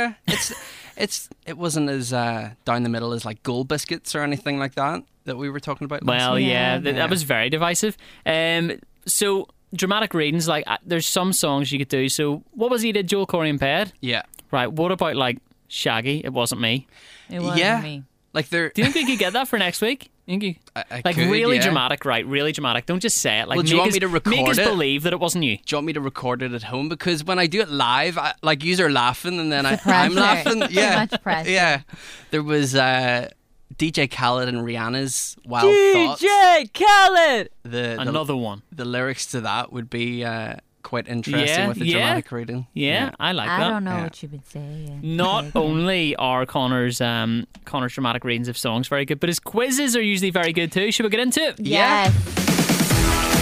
It wasn't as down the middle as like Gold Biscuits or anything like that we were talking about last Well, week. yeah, Yeah. that was very divisive. So dramatic readings, like there's some songs you could do. So what was he did? Joel Corey and Ped? Yeah. Right. What about like Shaggy? It wasn't me. It wasn't Yeah. me. Like they're Do you think we could get that for next week? Think you? I Like could, really yeah. dramatic, right? Really dramatic. Don't just say it. Like Well, do you make want us- me to record make us it? believe that it wasn't you. Do you want me to record it at home? Because when I do it live, like you are laughing and then I'm pressure. laughing. Too Yeah, much pressure. Yeah, there was DJ Khaled and Rihanna's Wild Thoughts. DJ Khaled. Another one. The lyrics to that would be quite interesting Yeah, with the yeah. dramatic reading. Yeah, I like I that. don't know Yeah. what you would say. Not only are Connor's dramatic readings of songs very good, but his quizzes are usually very good too. Should we get into it? Yeah. Yes.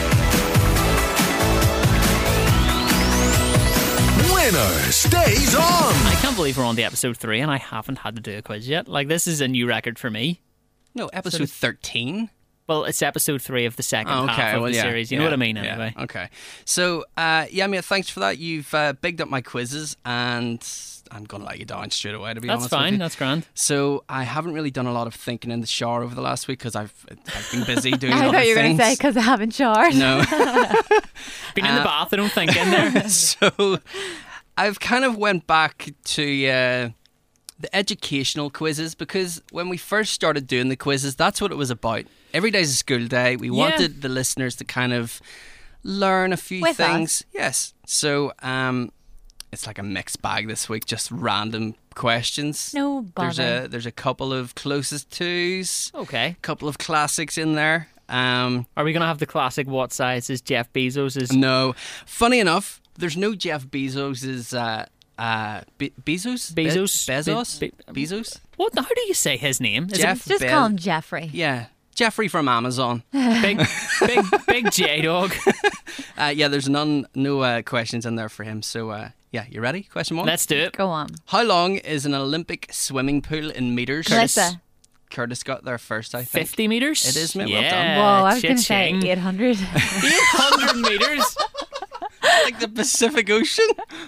Winner stays on. I can't believe we're on to episode 3 and I haven't had to do a quiz yet. Like this is a new record for me. No, episode 13. Well, it's episode 3 of the second Oh, okay, half of well, the yeah, series. You know yeah, what I mean, yeah, anyway. Okay. So, yeah, mate, thanks for that. You've bigged up my quizzes, and I'm going to let you down straight away, to be That's honest with fine. you. That's grand. So I haven't really done a lot of thinking in the shower over the last week because I've been busy doing I other thought you were going things. to say because I haven't showered. No. Been in the bath, I don't think, in there. So I've kind of went back to the educational quizzes because when we first started doing the quizzes, that's what it was about. Every day's a school day. We wanted the listeners to kind of learn a few With things. Yes. So it's like a mixed bag this week, just random questions. No bother. There's a couple of closest twos, Okay. couple of classics in there. Are we going to have the classic what size is Jeff Bezos? No. Funny enough, there's no Jeff Bezos's Bezos? Bezos? Bezos? What? How do you say his name? Is Jeff Just call him Jeffrey. Yeah. Jeffrey from Amazon. it big J Dog? Yeah, there's no questions in there for him. So, yeah, you ready? Question 1. Let's do it. Go on. How long is an Olympic swimming pool in meters? Melissa. Curtis got there first, I think. 50 metres? It is, mate, well done. Yeah, Whoa, I was going to say cha-ching. 800. 800 metres? Like the Pacific Ocean.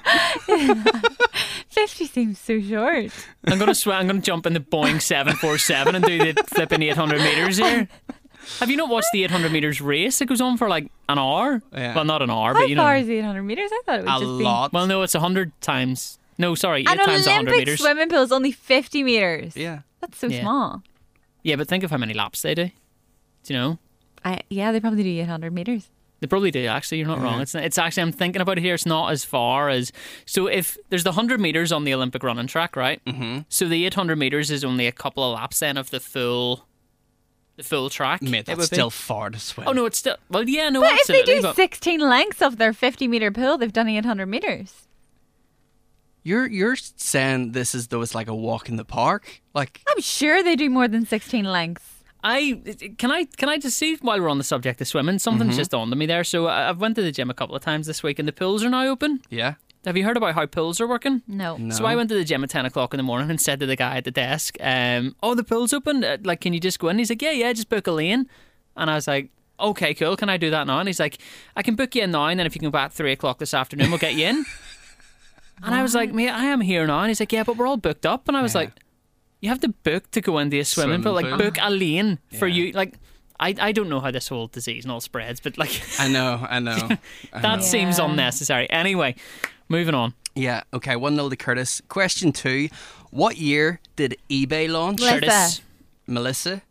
50 seems so short. I'm gonna jump in the Boeing 747 and do the flipping 800 metres here. Have you not watched the 800 metres race? It goes on for like an hour. Yeah. Well, not an hour, How but you know. far is 800 meters? I thought it would A just lot. Well, no, it's 100 times. No, sorry, 8 be. An times 100 Olympic metres. swimming pool is only 50 meters. Yeah. That's so Yeah. small. Yeah, but think of how many laps they do. Do you know? Yeah, they probably do 800 meters. They probably do, actually. You're not wrong. It's actually, I'm thinking about it here, it's not as far as. So if there's the 100 metres on the Olympic running track, right? Mm-hmm. So the 800 metres is only a couple of laps then of the full track. Mate, it that's would be. still far to swim. Oh, no, it's still. Well, yeah, no, But if absolutely. they do but 16 lengths of their 50 meter pool, they've done 800 meters. You're saying this as though it's like a walk in the park? Like, I'm sure they do more than 16 lengths. Can I just see while we're on the subject of swimming, something's Mm-hmm. just on to me there. So I've went to the gym a couple of times this week, and the pools are now open. yeah. Have you heard about how pools are working? No. So I went to the gym at 10 o'clock in the morning and said to the guy at the desk, "Oh, the pool's open. Like, can you just go in?" He's like, "Yeah, just book a lane." And I was like, "Okay, cool. Can I do that now?" And he's like, "I can book you in now, and then if you can go back at 3 o'clock this afternoon, we'll get you in." And I was like, "Mate, I am here now." And he's like, "Yeah, but we're all booked up." And I was Yeah. like, "You have to book to go into a swimming pool. Like, pool. book a lane for Yeah. you. Like, I don't know how this whole disease and all spreads, but like, I know. that seems Yeah. unnecessary." Anyway, moving on. Yeah, okay, 1-0 to Curtis. Question 2. What year did eBay launch? Melissa. Curtis, Melissa?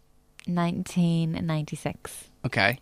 1996. Okay.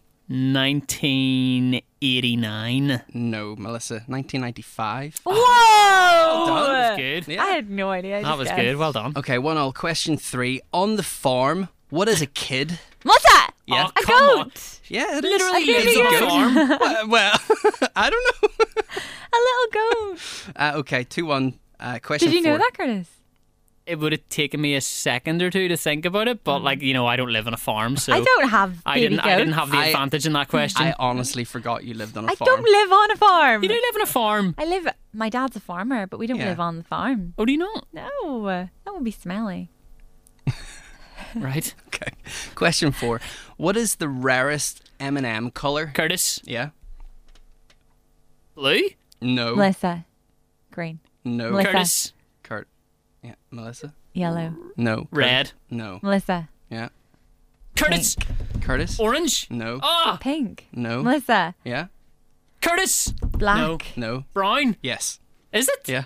1989. No, Melissa. 1995. Whoa! That was good. Yeah. I had no idea. I That just was guessed. good. Well done. Okay, 1-0. Question 3. On the farm, what is a kid? What's that? Yeah. Oh, come on. Goat. Yeah, it is. Literally A lives on baby a farm. Well, I don't know. A little goat. Okay, 2-1. Question Did you know 4. that, Curtis? It would have taken me a second or two to think about it, but like, you know, I don't live on a farm, so I don't have baby I didn't goats. have the advantage in that question. I honestly forgot you lived on a I farm. don't live on a farm. You do live on a farm. I live. My dad's a farmer, but we don't Yeah. live on the farm. Oh, do you not? No, that would be smelly. Right. Okay. Question 4. What is the rarest M&M color? Curtis, Yeah. blue? No. Melissa, green, No. Melissa. Curtis, Kurt. Yeah. Melissa. yellow. No. red. No. Melissa, Yeah. Curtis, Curtis. orange. No. Ah, pink. No. Melissa, Yeah. Curtis, black. No. No. brown. Yes. Is it? Yeah.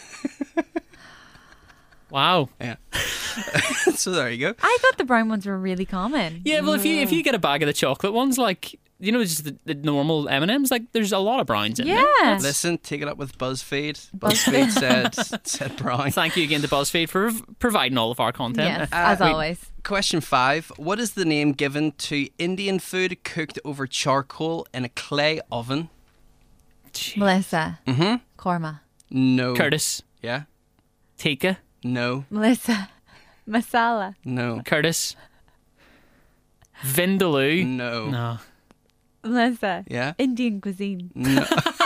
Wow. Yeah. So there you go. I thought the brown ones were really common. Yeah, well, if you get a bag of the chocolate ones, like, you know, just the normal M&Ms, like, there's a lot of browns in there. Yeah. Listen, take it up with BuzzFeed. BuzzFeed said brown. Thank you again to BuzzFeed for providing all of our content. Yes, as wait. always. Question 5. What is the name given to Indian food cooked over charcoal in a clay oven? Jeez. Melissa, Mm-hmm. korma. No. Curtis, Yeah. Tikka, No. Melissa, masala. No. Curtis, Vindaloo. No. No. Oh. Melissa, Yeah. Indian cuisine. No.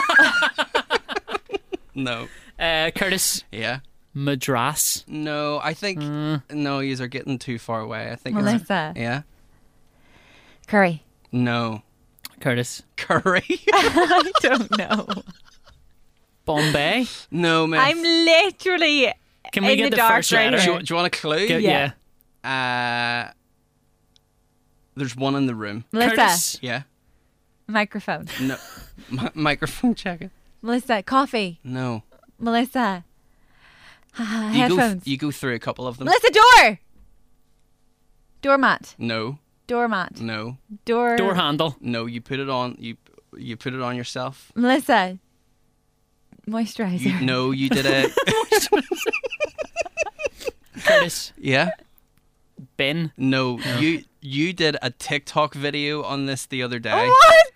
No. Curtis, Yeah. Madras. No. I think no. Yous are getting too far away. I think. Melissa, Yeah. curry. No. Curtis, Curry. I don't know. Bombay. No, man. I'm literally Can we in get the the dark first right letter? do, here. you, do you want a clue? Go- Yeah. There's one in the room. Melissa, Curtis, Yeah. microphone. No. Microphone checker. Melissa, coffee. No. Melissa, You headphones. you go through a couple of them. Melissa, door. Doormat. No. Doormat. No. Door. door handle. No. You put it on. You put it on yourself. Melissa, moisturizer. No. You did it. Curtis, Yeah. bin. No. You did a TikTok video on this the other day. What?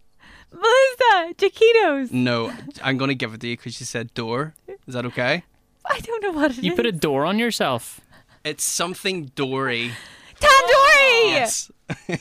Melissa, taquitos. No. I'm gonna give it to you because you said door. Is that okay? I don't know what it is. You put a door on yourself. It's something Dory. tandoori. Yes.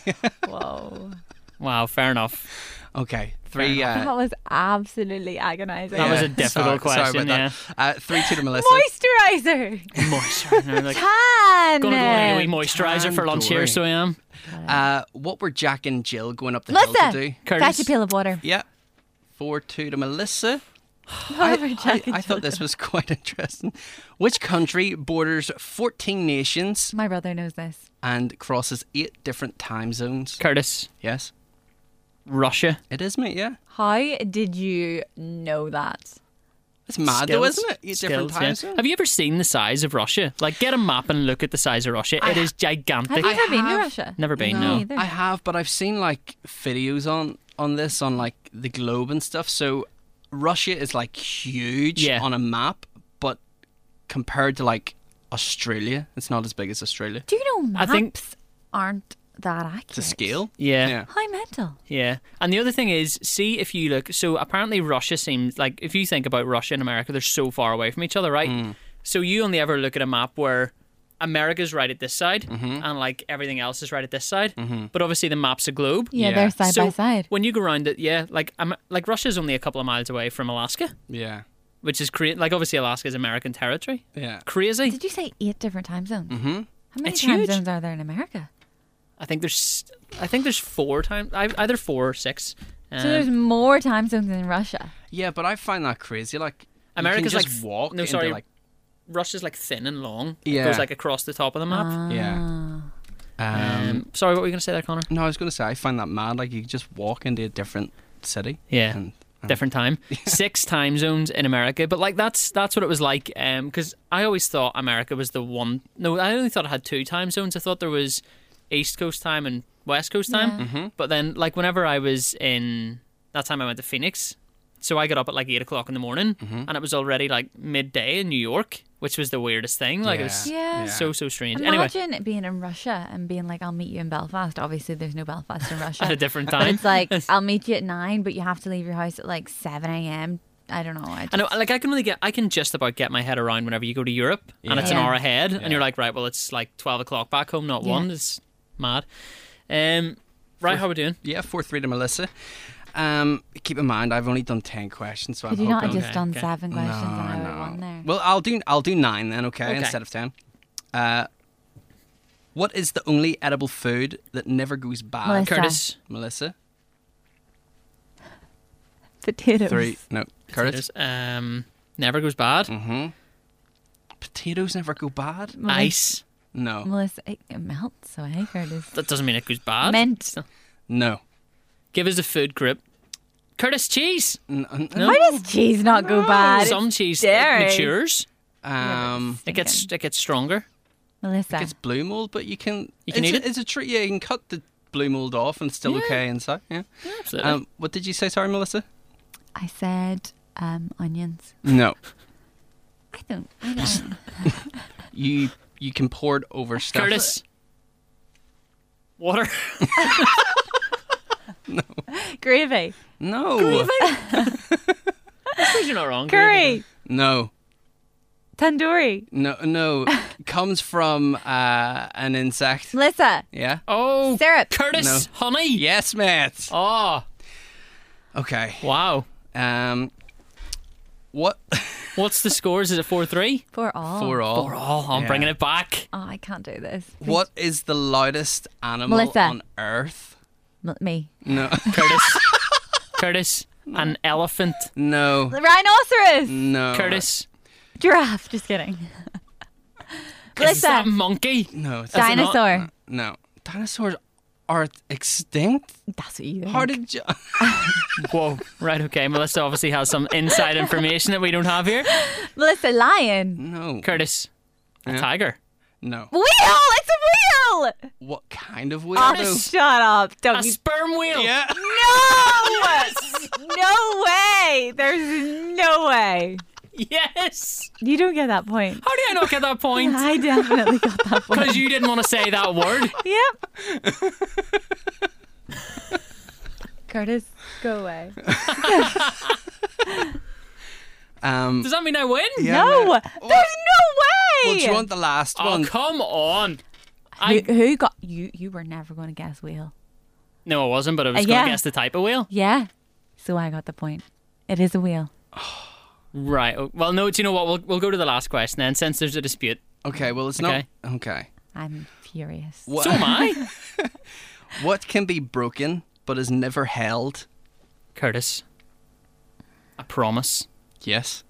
Whoa. Wow, fair enough. Okay. 3. That was absolutely agonizing. That was a difficult question, Sorry about that. 3-2 to Melissa. Moisturizer. Moisturizer. Like, Tan. gonna go and eat a wee moisturizer for lunch here, Tandoori. so I am. What were Jack and Jill going up the hill to Melissa, do? Curtis. fetch a pail of water. Yeah. 4-2 to Melissa. Whatever, Jack and I thought Jill this do. was quite interesting. Which country borders 14 nations My brother knows this. and crosses 8 different time zones? Curtis, Yes. Russia. It is, mate, yeah. How did you know that? It's mad though, Skills. isn't it? 8 different Skills, time yeah. zones. Have you ever seen the size of Russia? Like, get a map and look at the size of Russia. It is gigantic. Have you ever been to have. Russia? Never been, Me no. either. I have, but I've seen like videos on this on like the globe and stuff. So Russia is like huge Yeah. on a map, but compared to like Australia, it's not as big as Australia. Do you know maps I think- aren't that accurate? To scale. Yeah. How mental. Yeah. And the other thing is, see if you look, so apparently Russia seems like, if you think about Russia and America, they're so far away from each other, right? So you only ever look at a map where America's right at this side and like everything else is right at this side. But obviously the map's a globe. Yeah, Yeah. they're side So by side. when you go around it, yeah, like Russia's only a couple of miles away from Alaska, Yeah. which is crazy. Like obviously Alaska is American territory. Yeah. Crazy. Did you say 8 different time zones? Mm-hmm. How many It's time huge. zones are there in America? I think there's 4 times, either 4 or 6. So there's more time zones in Russia. Yeah, but I find that crazy. Like America's you can just like walk. no, into, sorry, like Russia's like thin and long. Yeah. It goes like across the top of the map. Ah. yeah. Sorry, what were you going to say there, Connor? No, I was going to say I find that mad. Like you can just walk into a different city. Yeah. And, Different time. 6 time zones in America. But like that's what it was like. Because I always thought America was the one. No, I only thought it had 2 time zones. I thought there was East Coast time and West Coast time. Yeah. But then like whenever I was in that time I went to Phoenix So I got up at like 8 o'clock in the morning, and it was already like midday in New York, which was the weirdest thing. Like it was Yeah. so strange. Anyway, Imagine it being in Russia and being like, I'll meet you in Belfast. Obviously, there's no Belfast in Russia. at a different But time. it's like, I'll meet you at 9, but you have to leave your house at like 7 a.m. I don't know. I know, like I can just about get my head around whenever you go to Europe and it's an Yeah. hour ahead, Yeah. and you're like, right, well, it's like 12 o'clock back home, not Yeah. 1. It's mad. Right, how we doing? Yeah, 4-3 to Melissa. Keep in mind, I've only done 10 questions, so Could I'm you not hoping. have just done Okay. 7 questions and I would No, have won there? Well, I'll do 9 then, okay, instead of 10. What is the only edible food that never goes bad? Melissa. Curtis. Melissa? Potatoes. 3. No. Curtis? Never goes bad. Mm-hmm. Potatoes never go bad? Ice. No. Melissa, it melts away, Curtis. That doesn't mean it goes bad. Mint. No. Give us a food group. Curtis, cheese. No. Why does cheese not go bad? Some cheese dairy. matures. It It gets stronger. Melissa. gets blue mold, but you can You can eat it? It's a treat. Yeah, you can cut the blue mold off and it's still okay inside. Yeah. Absolutely. What did you say? Sorry, Melissa. I said onions. No. I don't. You can pour it over stuff. Curtis. Water. Gravy. No. I suppose you're not wrong. Curry. No. Tandoori. No. Comes from an insect. Melissa. Yeah. Oh, Syrup. Curtis. No. Honey. Yes, mate. Oh, Okay. wow. What? What's the scores? Is it 4-3? For all. For all. For all. I'm Yeah. bringing it back. Oh, I can't do this. What is the loudest animal Melissa. on Earth? Me. No. Curtis. Curtis. An elephant. No. The rhinoceros. No. Curtis. Giraffe. Just kidding. Is that Melissa. monkey? No. It's Is it not? Dinosaur. No. Dinosaurs are extinct? That's what you think. How did you... Whoa. Right, okay. Melissa obviously has some inside information that we don't have here. Melissa, lion. No. Curtis. A Yeah. tiger. No. Wheel. It's a wheel. What kind of wheel? Oh, though? shut up. A Don't you... Oh, sperm wheel. Yeah. No! No way. There's no way. Yes. You don't get that point. How do I not get that point? I definitely got that point. Because you didn't want to say that word. Yep. Curtis, go away. Does that mean I win? Yeah, No, mate. there's no way. Well, do you want the last Oh, one? come on. Who got you? You were never going to guess wheel. No, I wasn't, but I was going yeah. to guess the type of wheel. Yeah. So I got the point. It is a wheel. Right. Oh, well, no, do you know what? We'll go to the last question then, since there's a dispute. Okay, well, it's Okay. not... Okay. I'm furious. What, So am I. what can be broken but is never held? Curtis. I promise. Yes.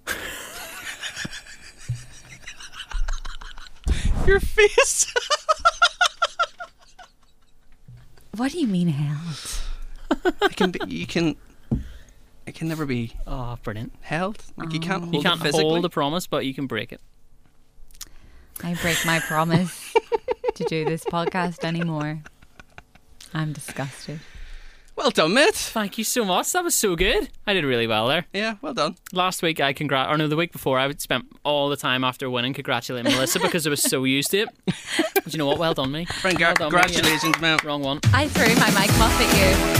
Your face. What do you mean held? It can be... You can... It can never be Oh, brilliant. held. Like, you can't hold You can't it physically. hold a promise, but you can break it. I break my promise to do this podcast anymore. I'm disgusted. Well done, mate. Thank you so much. That was so good. I did really well there. Yeah, well done. Last week, the week before, I spent all the time after winning congratulating Melissa because I was so used to it. But you know what? Well done, me. Friend, Well done, me. congratulations, mate. Wrong one. I threw my mic muff at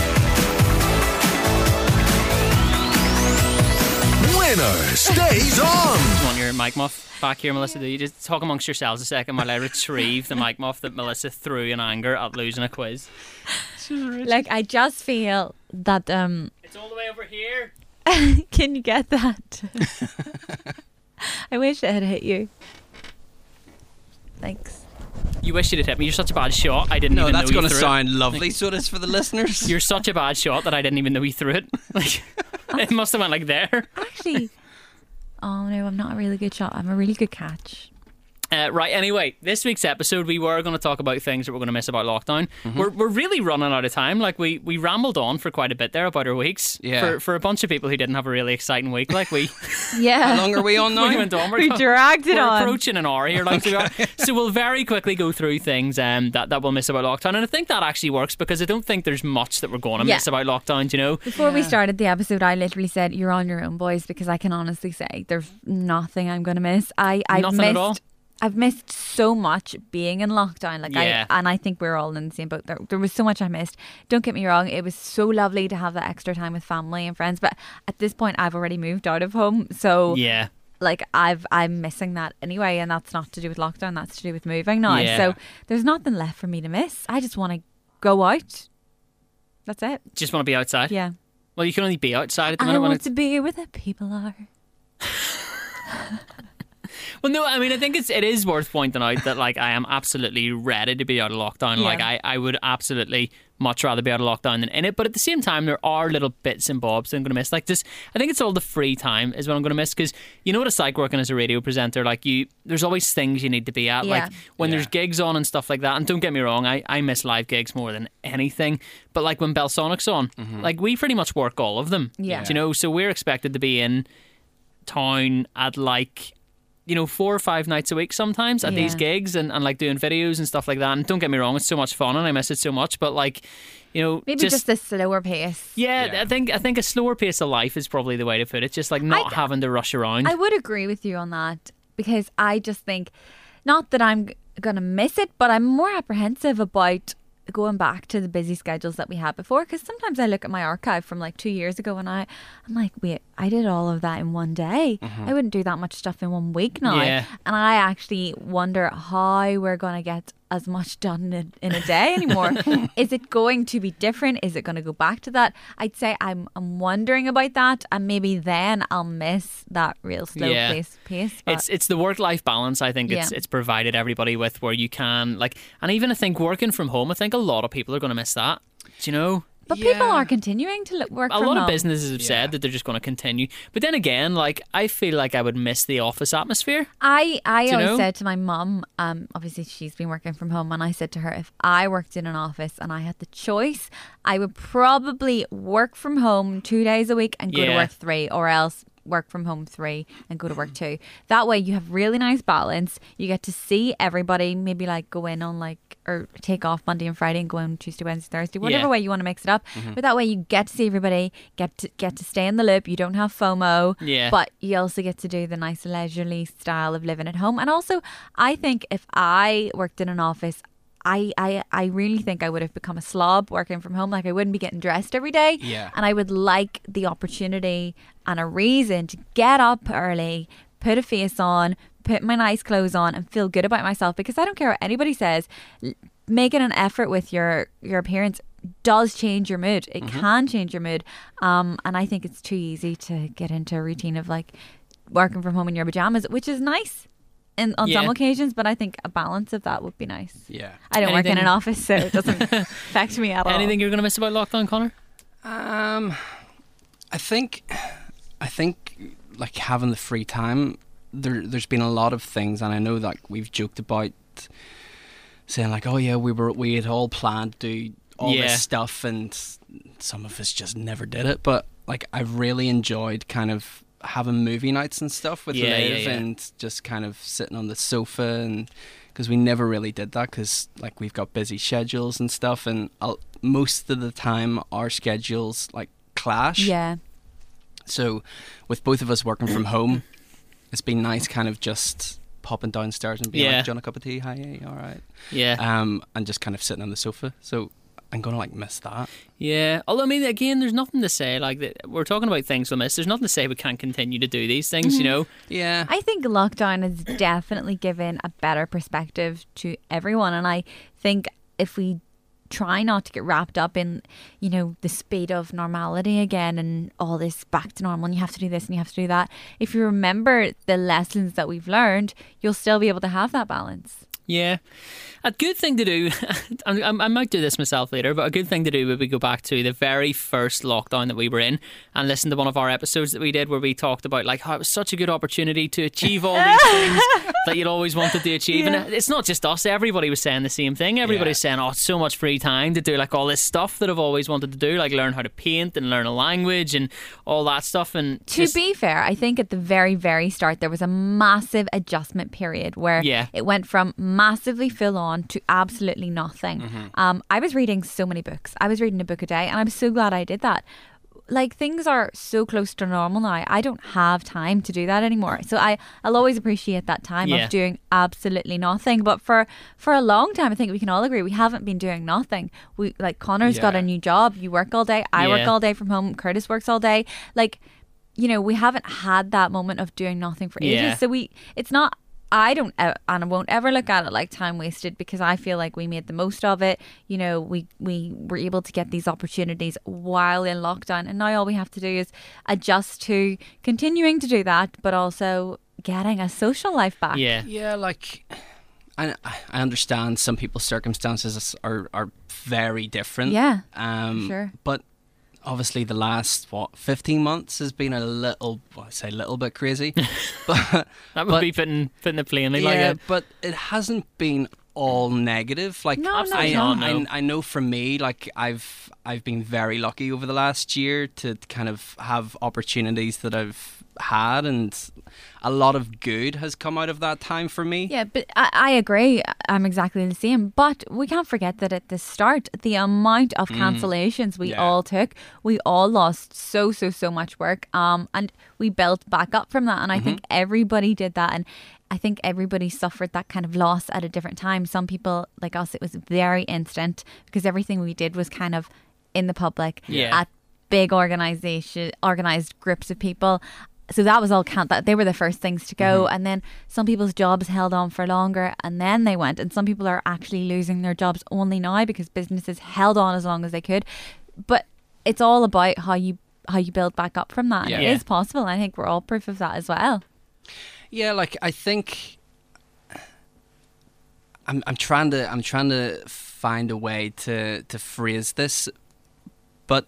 Winner stays on. You want your mic muff back here, Melissa? Do you just talk amongst yourselves a second while I retrieve the mic muff that Melissa threw in anger at losing a quiz? you. Like, I just feel that, It's all the way over here. can you get that? I wish it had hit you. Thanks. You wish you'd hit me. You're such a bad shot. I didn't No, even know that's you going to threw it. sound lovely, so it is for the listeners. You're such a bad shot that I didn't even know you threw it. Like, it must have went like there. Actually, oh no, I'm not a really good shot. I'm a really good catch. Right, anyway, this week's episode, we were going to talk about things that we're going to miss about lockdown. We're really running out of time. Like, we rambled on for quite a bit there about our weeks. Yeah. For a bunch of people who didn't have a really exciting week. Like, we Yeah. How long are we on now? we went on. We dragged it we're on. approaching an hour here. Like, so we'll very quickly go through things that we'll miss about lockdown. And I think that actually works because I don't think there's much that we're going to Yeah. miss about lockdown, you know? Before we started the episode, I literally said, "You're on your own, boys," because I can honestly say there's nothing I'm going to miss. I've Nothing missed, at all? I've missed so much being in lockdown. Like Yeah. I think we're all in the same boat. There was so much I missed. Don't get me wrong; it was so lovely to have that extra time with family and friends. But at this point, I've already moved out of home, so Yeah. like I'm missing that anyway, and that's not to do with lockdown. That's to do with moving now. Yeah. So there's nothing left for me to miss. I just want to go out. That's it. Just want to be outside. Yeah. Well, you can only be outside at the I minute when want it's... to be where the people are. Well, no, I mean, I think it is worth pointing out that, like, I am absolutely ready to be out of lockdown. Yeah. Like, I would absolutely much rather be out of lockdown than in it. But at the same time, there are little bits and bobs that I'm going to miss. Like this, I think it's all the free time is what I'm going to miss, because you know what it's like working as a radio presenter. Like, there's always things you need to be at. Yeah. Like when Yeah. there's gigs on and stuff like that. And don't get me wrong, I miss live gigs more than anything. But like when Belsonic's on, like we pretty much work all of them. Yeah. Do you know, so we're expected to be in town at like, you know, 4 or 5 nights a week sometimes at these Yeah. gigs and like doing videos and stuff like that. And don't get me wrong, it's so much fun and I miss it so much. But like, you know, Maybe just a slower pace. yeah, Yeah. I think a slower pace of life is probably the way to put it. Just like not having to rush around. I would agree with you on that, because I just think, not that I'm going to miss it, but I'm more apprehensive about going back to the busy schedules that we had before, because sometimes I look at my archive from like 2 years ago and I'm like, wait, I did all of that in one day. I wouldn't do that much stuff in 1 week now. Yeah. And I actually wonder how we're going to get as much done in a day anymore. Is it going to be different? Is it going to go back to that? I'd say I'm wondering about that, and maybe then I'll miss that real slow Yeah. pace. But It's the work-life balance I think it's provided everybody with, where you can like, and even I think working from home, I think a lot of people are going to miss that. Do you know? people Yeah. are continuing to work A from lot home. of businesses have Yeah. said that they're just going to continue. But then again, like I feel like I would miss the office atmosphere. I you always know? said to my mum, obviously she's been working from home, and I said to her, if I worked in an office and I had the choice, I would probably work from home 2 days a week and go to Yeah. work 3, or else work from home 3 and go to work 2. That way you have really nice balance. You get to see everybody, maybe like go in on like, or take off Monday and Friday and go in Tuesday, Wednesday, Thursday, whatever Yeah. way you want to mix it up. But that way you get to see everybody, get to stay in the loop. You don't have FOMO. Yeah. But you also get to do the nice leisurely style of living at home. And also, I think if I worked in an office, I really think I would have become a slob working from home. Like, I wouldn't be getting dressed every day. Yeah. And I would like the opportunity and a reason to get up early, put a face on, put my nice clothes on, and feel good about myself. Because I don't care what anybody says, making an effort with your appearance does change your mood. It can change your mood. And I think it's too easy to get into a routine of like working from home in your pajamas, which is nice on some Yeah. occasions, but I think a balance of that would be nice. Yeah. I don't work in Anything- an office, so it doesn't affect me at all. Anything you're going to miss about lockdown, Connor? I think like having the free time, there's been a lot of things, and I know like we've joked about saying like, oh yeah, we had all planned to do all Yeah. this stuff, and some of us just never did it. But like I've really enjoyed kind of having movie nights and stuff with Yeah, Liv, yeah, yeah. and just kind of sitting on the sofa, and because we never really did that because like we've got busy schedules and stuff, and most of the time our schedules like clash. Yeah. So with both of us working from home, it's been nice kind of just popping downstairs and being Yeah. like, "Do you want a cup of tea? Hi, hey, all right." Yeah. And just kind of sitting on the sofa. So I'm gonna like miss that. Yeah, although I mean, again, there's nothing to say. Like we're talking about things we miss. There's nothing to say we can't continue to do these things. You know, Yeah. I think lockdown has definitely given a better perspective to everyone, and I think if we try not to get wrapped up in, you know, the speed of normality again and all this back to normal and you have to do this and you have to do that. If you remember the lessons that we've learned, you'll still be able to have that balance. Yeah. A good thing to do, I might do this myself later, but a good thing to do would be go back to the very first lockdown that we were in and listen to one of our episodes that we did where we talked about like how it was such a good opportunity to achieve all these things that you'd always wanted to achieve. Yeah. And it's not just us, everybody was saying the same thing. Everybody's saying, oh, it's so much free time to do like all this stuff that I've always wanted to do, like learn how to paint and learn a language and all that stuff. And to be fair, I think at the very, very start there was a massive adjustment period where it went from massively full on to absolutely nothing. I was reading so many books. I was reading a book a day and I'm so glad I did that. Like things are so close to normal now. I don't have time to do that anymore. So I'll always appreciate that time of doing absolutely nothing. But for a long time, I think we can all agree we haven't been doing nothing. We like Connor's got a new job. You work all day. I work all day from home. Curtis works all day. Like, you know, we haven't had that moment of doing nothing for ages. So it's not. I don't, and I won't ever look at it like time wasted because I feel like we made the most of it. You know, we were able to get these opportunities while in lockdown, and now all we have to do is adjust to continuing to do that, but also getting a social life back. Yeah, like I understand some people's circumstances are very different. Yeah, sure. But obviously the last 15 months has been a little, well, I say a little bit crazy, but that would be putting it plainly. Yeah, but it hasn't been all negative. Like I know for me, like I've been very lucky over the last year to kind of have opportunities that I've had, and a lot of good has come out of that time for me. Yeah, but I agree. I'm exactly the same. But we can't forget that at the start, the amount of cancellations we all took, we all lost so much work. And we built back up from that. And I think everybody did that. And I think everybody suffered that kind of loss at a different time. Some people, like us, it was very instant because everything we did was kind of in the public at big organised groups of people. So that was all that they were the first things to go, and then some people's jobs held on for longer and then they went, and some people are actually losing their jobs only now because businesses held on as long as they could. But it's all about how you build back up from that, and it is possible, and I think we're all proof of that as well. Yeah, like I think I'm trying to find a way to phrase this, but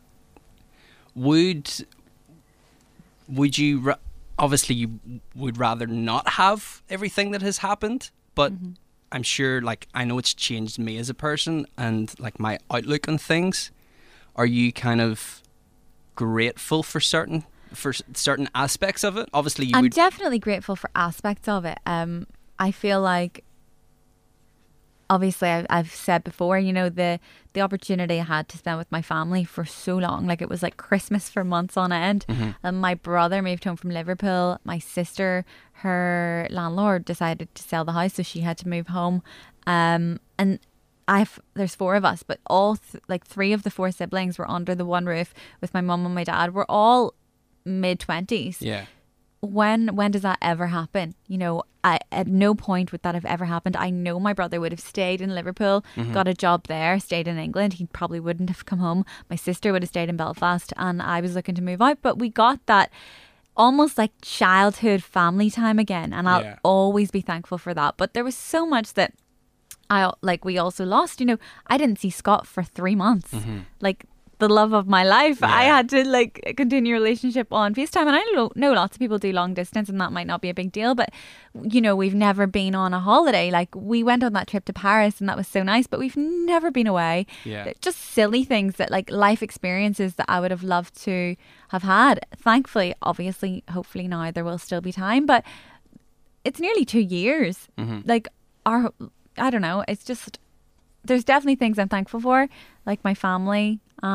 would you obviously you would rather not have everything that has happened, but I'm sure, like, I know it's changed me as a person and like my outlook on things. Are you kind of grateful for certain aspects of it? Obviously I'm definitely grateful for aspects of it. I feel like, obviously, I've said before, you know, the opportunity I had to spend with my family for so long. Like, it was like Christmas for months on end. And my brother moved home from Liverpool. My sister, her landlord decided to sell the house, so she had to move home. And there's four of us, but all three of the four siblings were under the one roof with my mum and my dad. We're all mid-20s. Yeah. When does that ever happen? You know, at no point would that have ever happened. I know my brother would have stayed in Liverpool, got a job there, stayed in England. He probably wouldn't have come home. My sister would have stayed in Belfast, and I was looking to move out. But we got that almost like childhood family time again, and I'll always be thankful for that. But there was so much that we also lost. You know, I didn't see Scott for 3 months. Like, the love of my life. I had to continue a relationship on FaceTime, and I know lots of people do long distance and that might not be a big deal, but you know, we've never been on a holiday. Like, we went on that trip to Paris and that was so nice, but we've never been away. Just silly things that, like, life experiences that I would have loved to have had. Thankfully, obviously, hopefully now there will still be time, but it's nearly 2 years. Like, I don't know, it's just, there's definitely things I'm thankful for, like my family.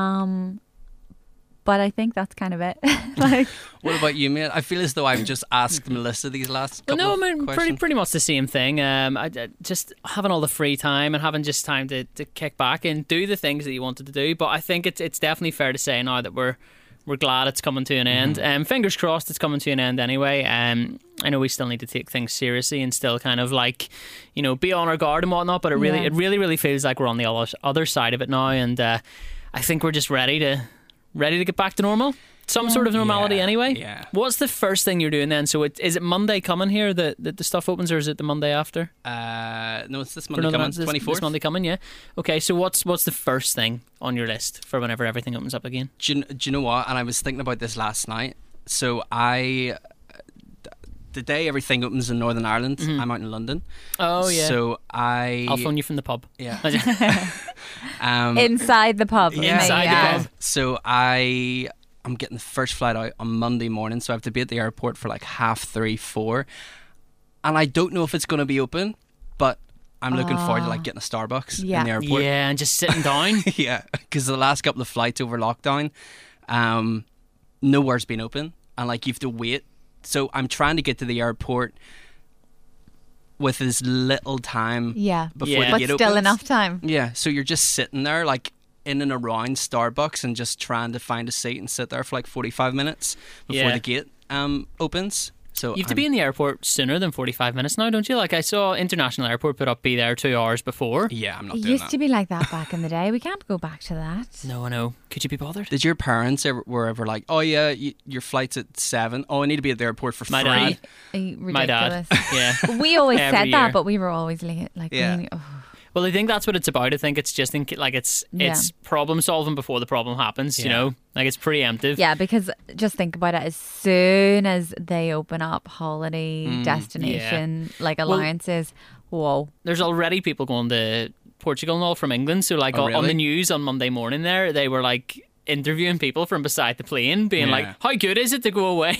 But I think that's kind of it. Like, what about you, mate? I feel as though I've just asked Melissa these last couple of questions. pretty much the same thing. Just having all the free time and having just time to kick back and do the things that you wanted to do. But I think it's definitely fair to say now that we're we're glad it's coming to an end. Fingers crossed it's coming to an end anyway. I know we still need to take things seriously and still kind of like, be on our guard and whatnot, but it really feels like we're on the other side of it now, and I think we're just ready to get back to normal. Some sort of normality anyway. Yeah. What's the first thing you're doing then? So is it Monday coming here that the stuff opens, or is it the Monday after? No, it's this Monday coming, 24th. This Monday coming, yeah. Okay, so what's the first thing on your list for whenever everything opens up again? Do you know what? And I was thinking about this last night. So the day everything opens in Northern Ireland, I'm out in London. Oh, yeah. So I'll phone you from the pub. Yeah. Inside the pub. Inside the pub. So I'm getting the first flight out on Monday morning, so I have to be at the airport for like 3:30, 4. And I don't know if it's going to be open, but I'm looking forward to like getting a Starbucks in the airport. Yeah, and just sitting down. Yeah, because the last couple of flights over lockdown, nowhere's been open, and like you have to wait. So I'm trying to get to the airport with as little time before the gate opens. But still enough time. Yeah, so you're just sitting there like in and around Starbucks and just trying to find a seat and sit there for like 45 minutes before the gate opens. So you have to be in the airport sooner than 45 minutes now, don't you? Like I saw International Airport put up be there 2 hours before. Yeah, I'm not It doing used that. to be like that back in the day. We can't go back to that. No, I know. Could you be bothered? Did your parents were ever like, oh yeah, your flight's at 7. Oh, I need to be at the airport for 3. My dad. Ridiculous. My dad. Yeah. We always Every said year. that, but we were always late. Like, Well, I think that's what it's about. I think it's just it's problem solving before the problem happens. You know, like it's preemptive. yeah, because just think about it. As soon as they open up holiday destination like alliances, whoa. There's already people going to Portugal and all from England. So like Oh, on really? the news on Monday morning, there they were like interviewing people from beside the plane, being like, "How good is it to go away?"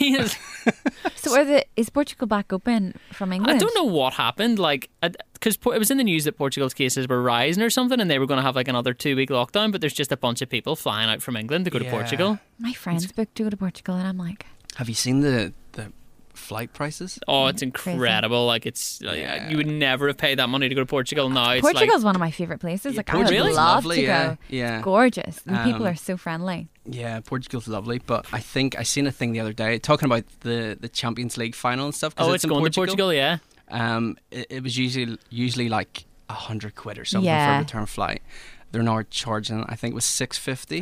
So is Portugal back open from England? I don't know what happened, like, because it was in the news that Portugal's cases were rising or something, and they were going to have like another 2-week lockdown. But there's just a bunch of people flying out from England to go to Portugal. My friends booked to go to Portugal, and I'm like, Have you seen the flight prices? Oh, it's incredible! Like it's you would never have paid that money to go to Portugal now. It's Portugal's like, one of my favourite places. Like I would Portugal's love lovely, to go. yeah. It's gorgeous, and people are so friendly. Yeah, Portugal's lovely, but I think I seen a thing the other day talking about the Champions League final and stuff. 'Cause it's in going to Portugal, yeah. It was usually like £100 or something for Yeah. a return flight. They're now charging, I think it was £650.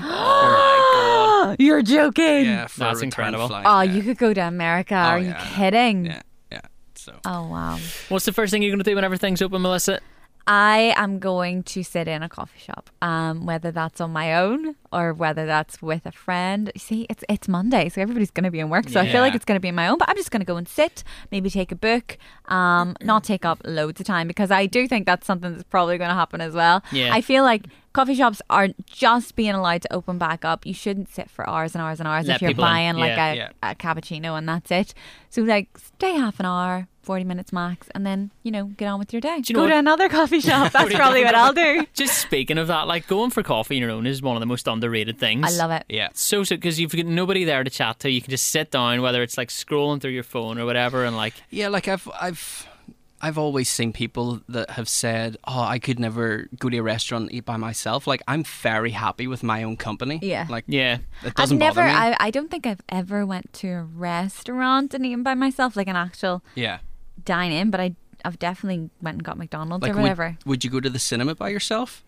You're joking. Yeah, for That's a return incredible. flight. Oh, yeah. you could go to America. Are you yeah. kidding? Yeah. So Oh wow. What's the first thing you're going to do whenever things open, Melissa? I am going to sit in a coffee shop, whether that's on my own or whether that's with a friend. You see, it's Monday, so everybody's going to be in work. So I feel like Yeah. it's going to be on my own, but I'm just going to go and sit, maybe take a book, not take up loads of time, because I do think that's something that's probably going to happen as well. Yeah. I feel like coffee shops are just being allowed to open back up. You shouldn't sit for hours and hours and hours Let if you're people in. buying like Yeah. a cappuccino and that's it. So like stay half an hour, 40 minutes max, and then, get on with your day. Do you know Go to what? another coffee shop. That's probably what I'll do. Just speaking of that, like going for coffee on your own is one of the most underrated things. I love it. yeah. So because you've got nobody there to chat to, you can just sit down, whether it's like scrolling through your phone or whatever, and like Yeah, like I've always seen people that have said, "Oh, I could never go to a restaurant and eat by myself." Like I'm very happy with my own company. Yeah. Like yeah. it doesn't bother me. I don't think I've ever went to a restaurant and eaten by myself, like an actual Yeah. dine in, but I've definitely went and got McDonald's Like or whatever. would you go to the cinema by yourself?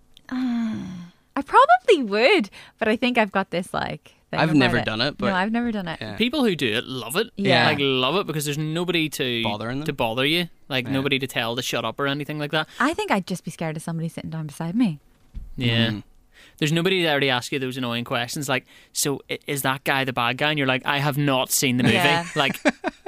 I probably would, but I think I've got this like thing I've about never done it, but no, I've never done it. yeah. People who do it love it. Yeah. Like love it because there's nobody to Bothering them. to bother you. Like nobody to tell to shut up or anything like that. I think I'd just be scared of somebody sitting down beside me. Yeah. There's nobody there to ask you those annoying questions like, so is that guy the bad guy? And you're like, I have not seen the movie. Yeah. Like,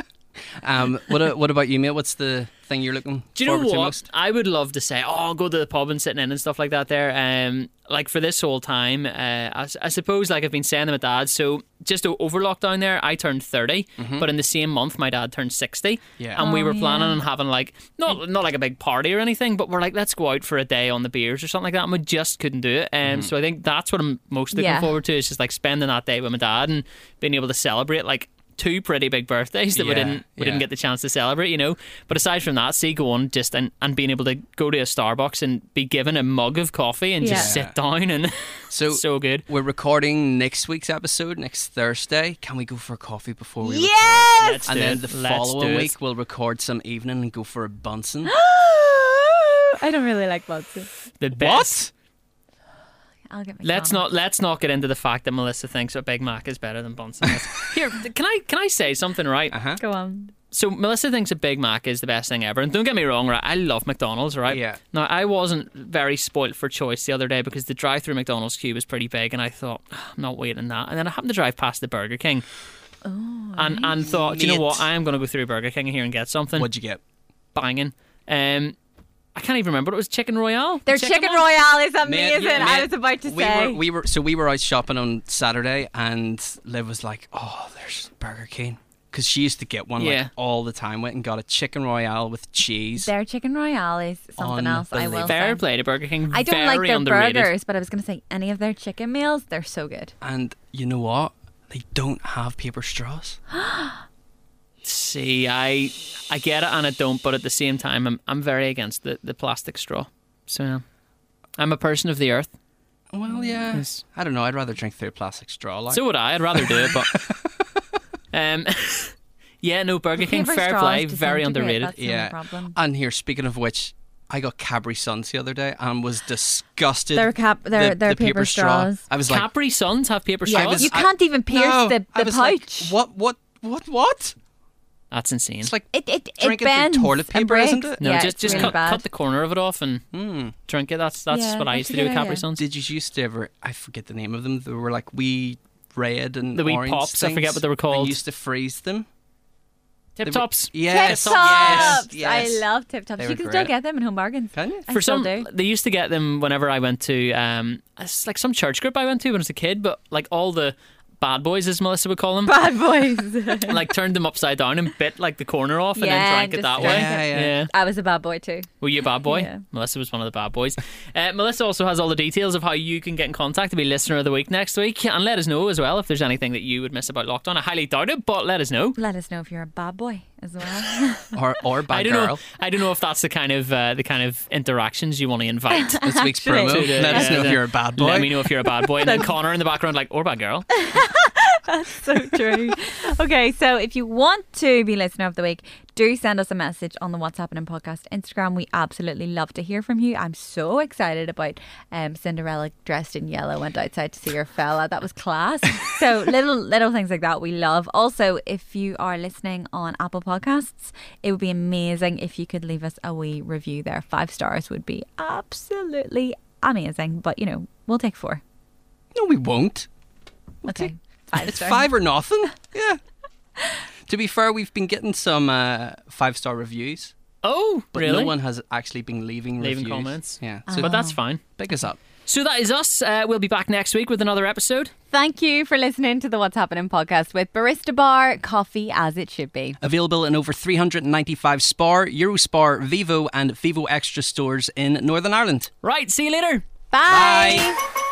What about you, mate? What's the thing you're looking do you know forward to what? most? I would love to say, I'll go to the pub and sitting in and stuff like that there. Like for this whole time, I suppose like I've been saying to my dad, so just over lockdown there, I turned 30, but in the same month my dad turned 60. Yeah. And we Oh, were planning yeah. on having like, not like a big party or anything, but we're like, let's go out for a day on the beers or something like that. And we just couldn't do it. So I think that's what I'm most looking Yeah. forward to, is just like spending that day with my dad and being able to celebrate like two pretty big birthdays that we Yeah, didn't get the chance to celebrate, you know. But aside from that, see going just and being able to go to a Starbucks and be given a mug of coffee and just Yeah. sit down and so good. We're recording next week's episode next Thursday. Can we go for a coffee before we record? Yes! Let's And do then it. the Let's following do it. week we'll record some evening and go for a Bunsen. I don't really like Bunsen. The best. I'll get Let's not get into the fact that Melissa thinks a Big Mac is better than Bunsen. Here, can I say something, right? Go on. So Melissa thinks a Big Mac is the best thing ever, and don't get me wrong, right? I love McDonald's, right? Yeah. Now I wasn't very spoilt for choice the other day because the drive-through McDonald's queue was pretty big, and I thought I'm not waiting that, and then I happened to drive past the Burger King, and thought, do you know what? I am going to go through Burger King here and get something. What'd you get? Banging. I can't even remember. It was Chicken Royale. Their The chicken one? royale is Mate, amazing. I mate, was about to we say. we were out shopping on Saturday, and Liv was like, "Oh, there's Burger King," because she used to get one Yeah. like all the time. Went and got a chicken royale with cheese. Their chicken royale is something else. I will Fair say. play to Burger King. I don't like Very their underrated. burgers, but I was going to say any of their chicken meals, they're so good. And you know what? They don't have paper straws. See, I get it and I don't, but at the same time, I'm very against the plastic straw. So yeah. I'm a person of the earth. Well, yeah. Yes. I don't know. I'd rather drink through a plastic straw. Like. So would I. I'd rather do it, but yeah, no, Burger King, Paper fair straws play, to some very degree, underrated. That's the only Yeah. problem. And here, speaking of which, I got Cadbury Suns the other day and was disgusted. Their the paper straws. I was like, Capri Suns have paper Yeah, straws. you can't even pierce no. the I was like, pouch. what? That's insane. It's like It drinking through bends toilet and paper, isn't breaks. it? no, Yeah, just it's really bad. cut the corner of it off and drink it. That's Yeah, what I that's used to a do with good Capri idea. Suns. Did you used to ever? I forget the name of them. They were like wee red and The wee orange pops, I forget things. what they were called. I used to freeze them. Tip They were- tops. Yes, Tip yes, Tops. yes. I love Tip Tops. They You were can still great. get them in Home Bargains. Can you? I For still some, do. they used to get them whenever I went to it's like some church group I went to when I was a kid. But like all the bad boys, as Melissa would call them, Bad boys. like turned them upside down and bit like the corner off and Yeah, then drank it just that drank way. it. Yeah. I was a bad boy too. Were you a bad boy? Yeah. Melissa was one of the bad boys. Melissa also has all the details of how you can get in contact to be listener of the week next week, and let us know as well if there's anything that you would miss about Lockdown. I highly doubt it, but let us know. Let us know if you're a bad boy as well. Or bad I don't girl. know. I don't know if that's the kind of interactions you want to invite. This week's Actually. promo. To the- Let us know if you're a bad boy. Let me know if you're a bad boy, and then Connor in the background like, or bad girl. So true. Okay, so if you want to be listener of the week, do send us a message on the What's Happening podcast Instagram. We absolutely love to hear from you. I'm so excited about Cinderella dressed in yellow went outside to see her fella. That was class. So little things like that we love. Also, if you are listening on Apple Podcasts, it would be amazing if you could leave us a wee review there. 5 stars would be absolutely amazing. But we'll take 4. No, we won't. Okay. 5 It's stars. 5 or nothing. Yeah. To be fair, we've been getting some 5-star reviews, Oh, but really? no one has actually been leaving Leaving reviews. comments. Yeah. Oh. So But that's fine. big us up. So that is us. We'll be back next week with another episode. Thank you for listening to the What's Happening podcast with Barista Bar, coffee as it should be. Available in over 395 Spar, Eurospar, Vivo and Vivo Extra stores in Northern Ireland. Right, see you later. Bye. Bye.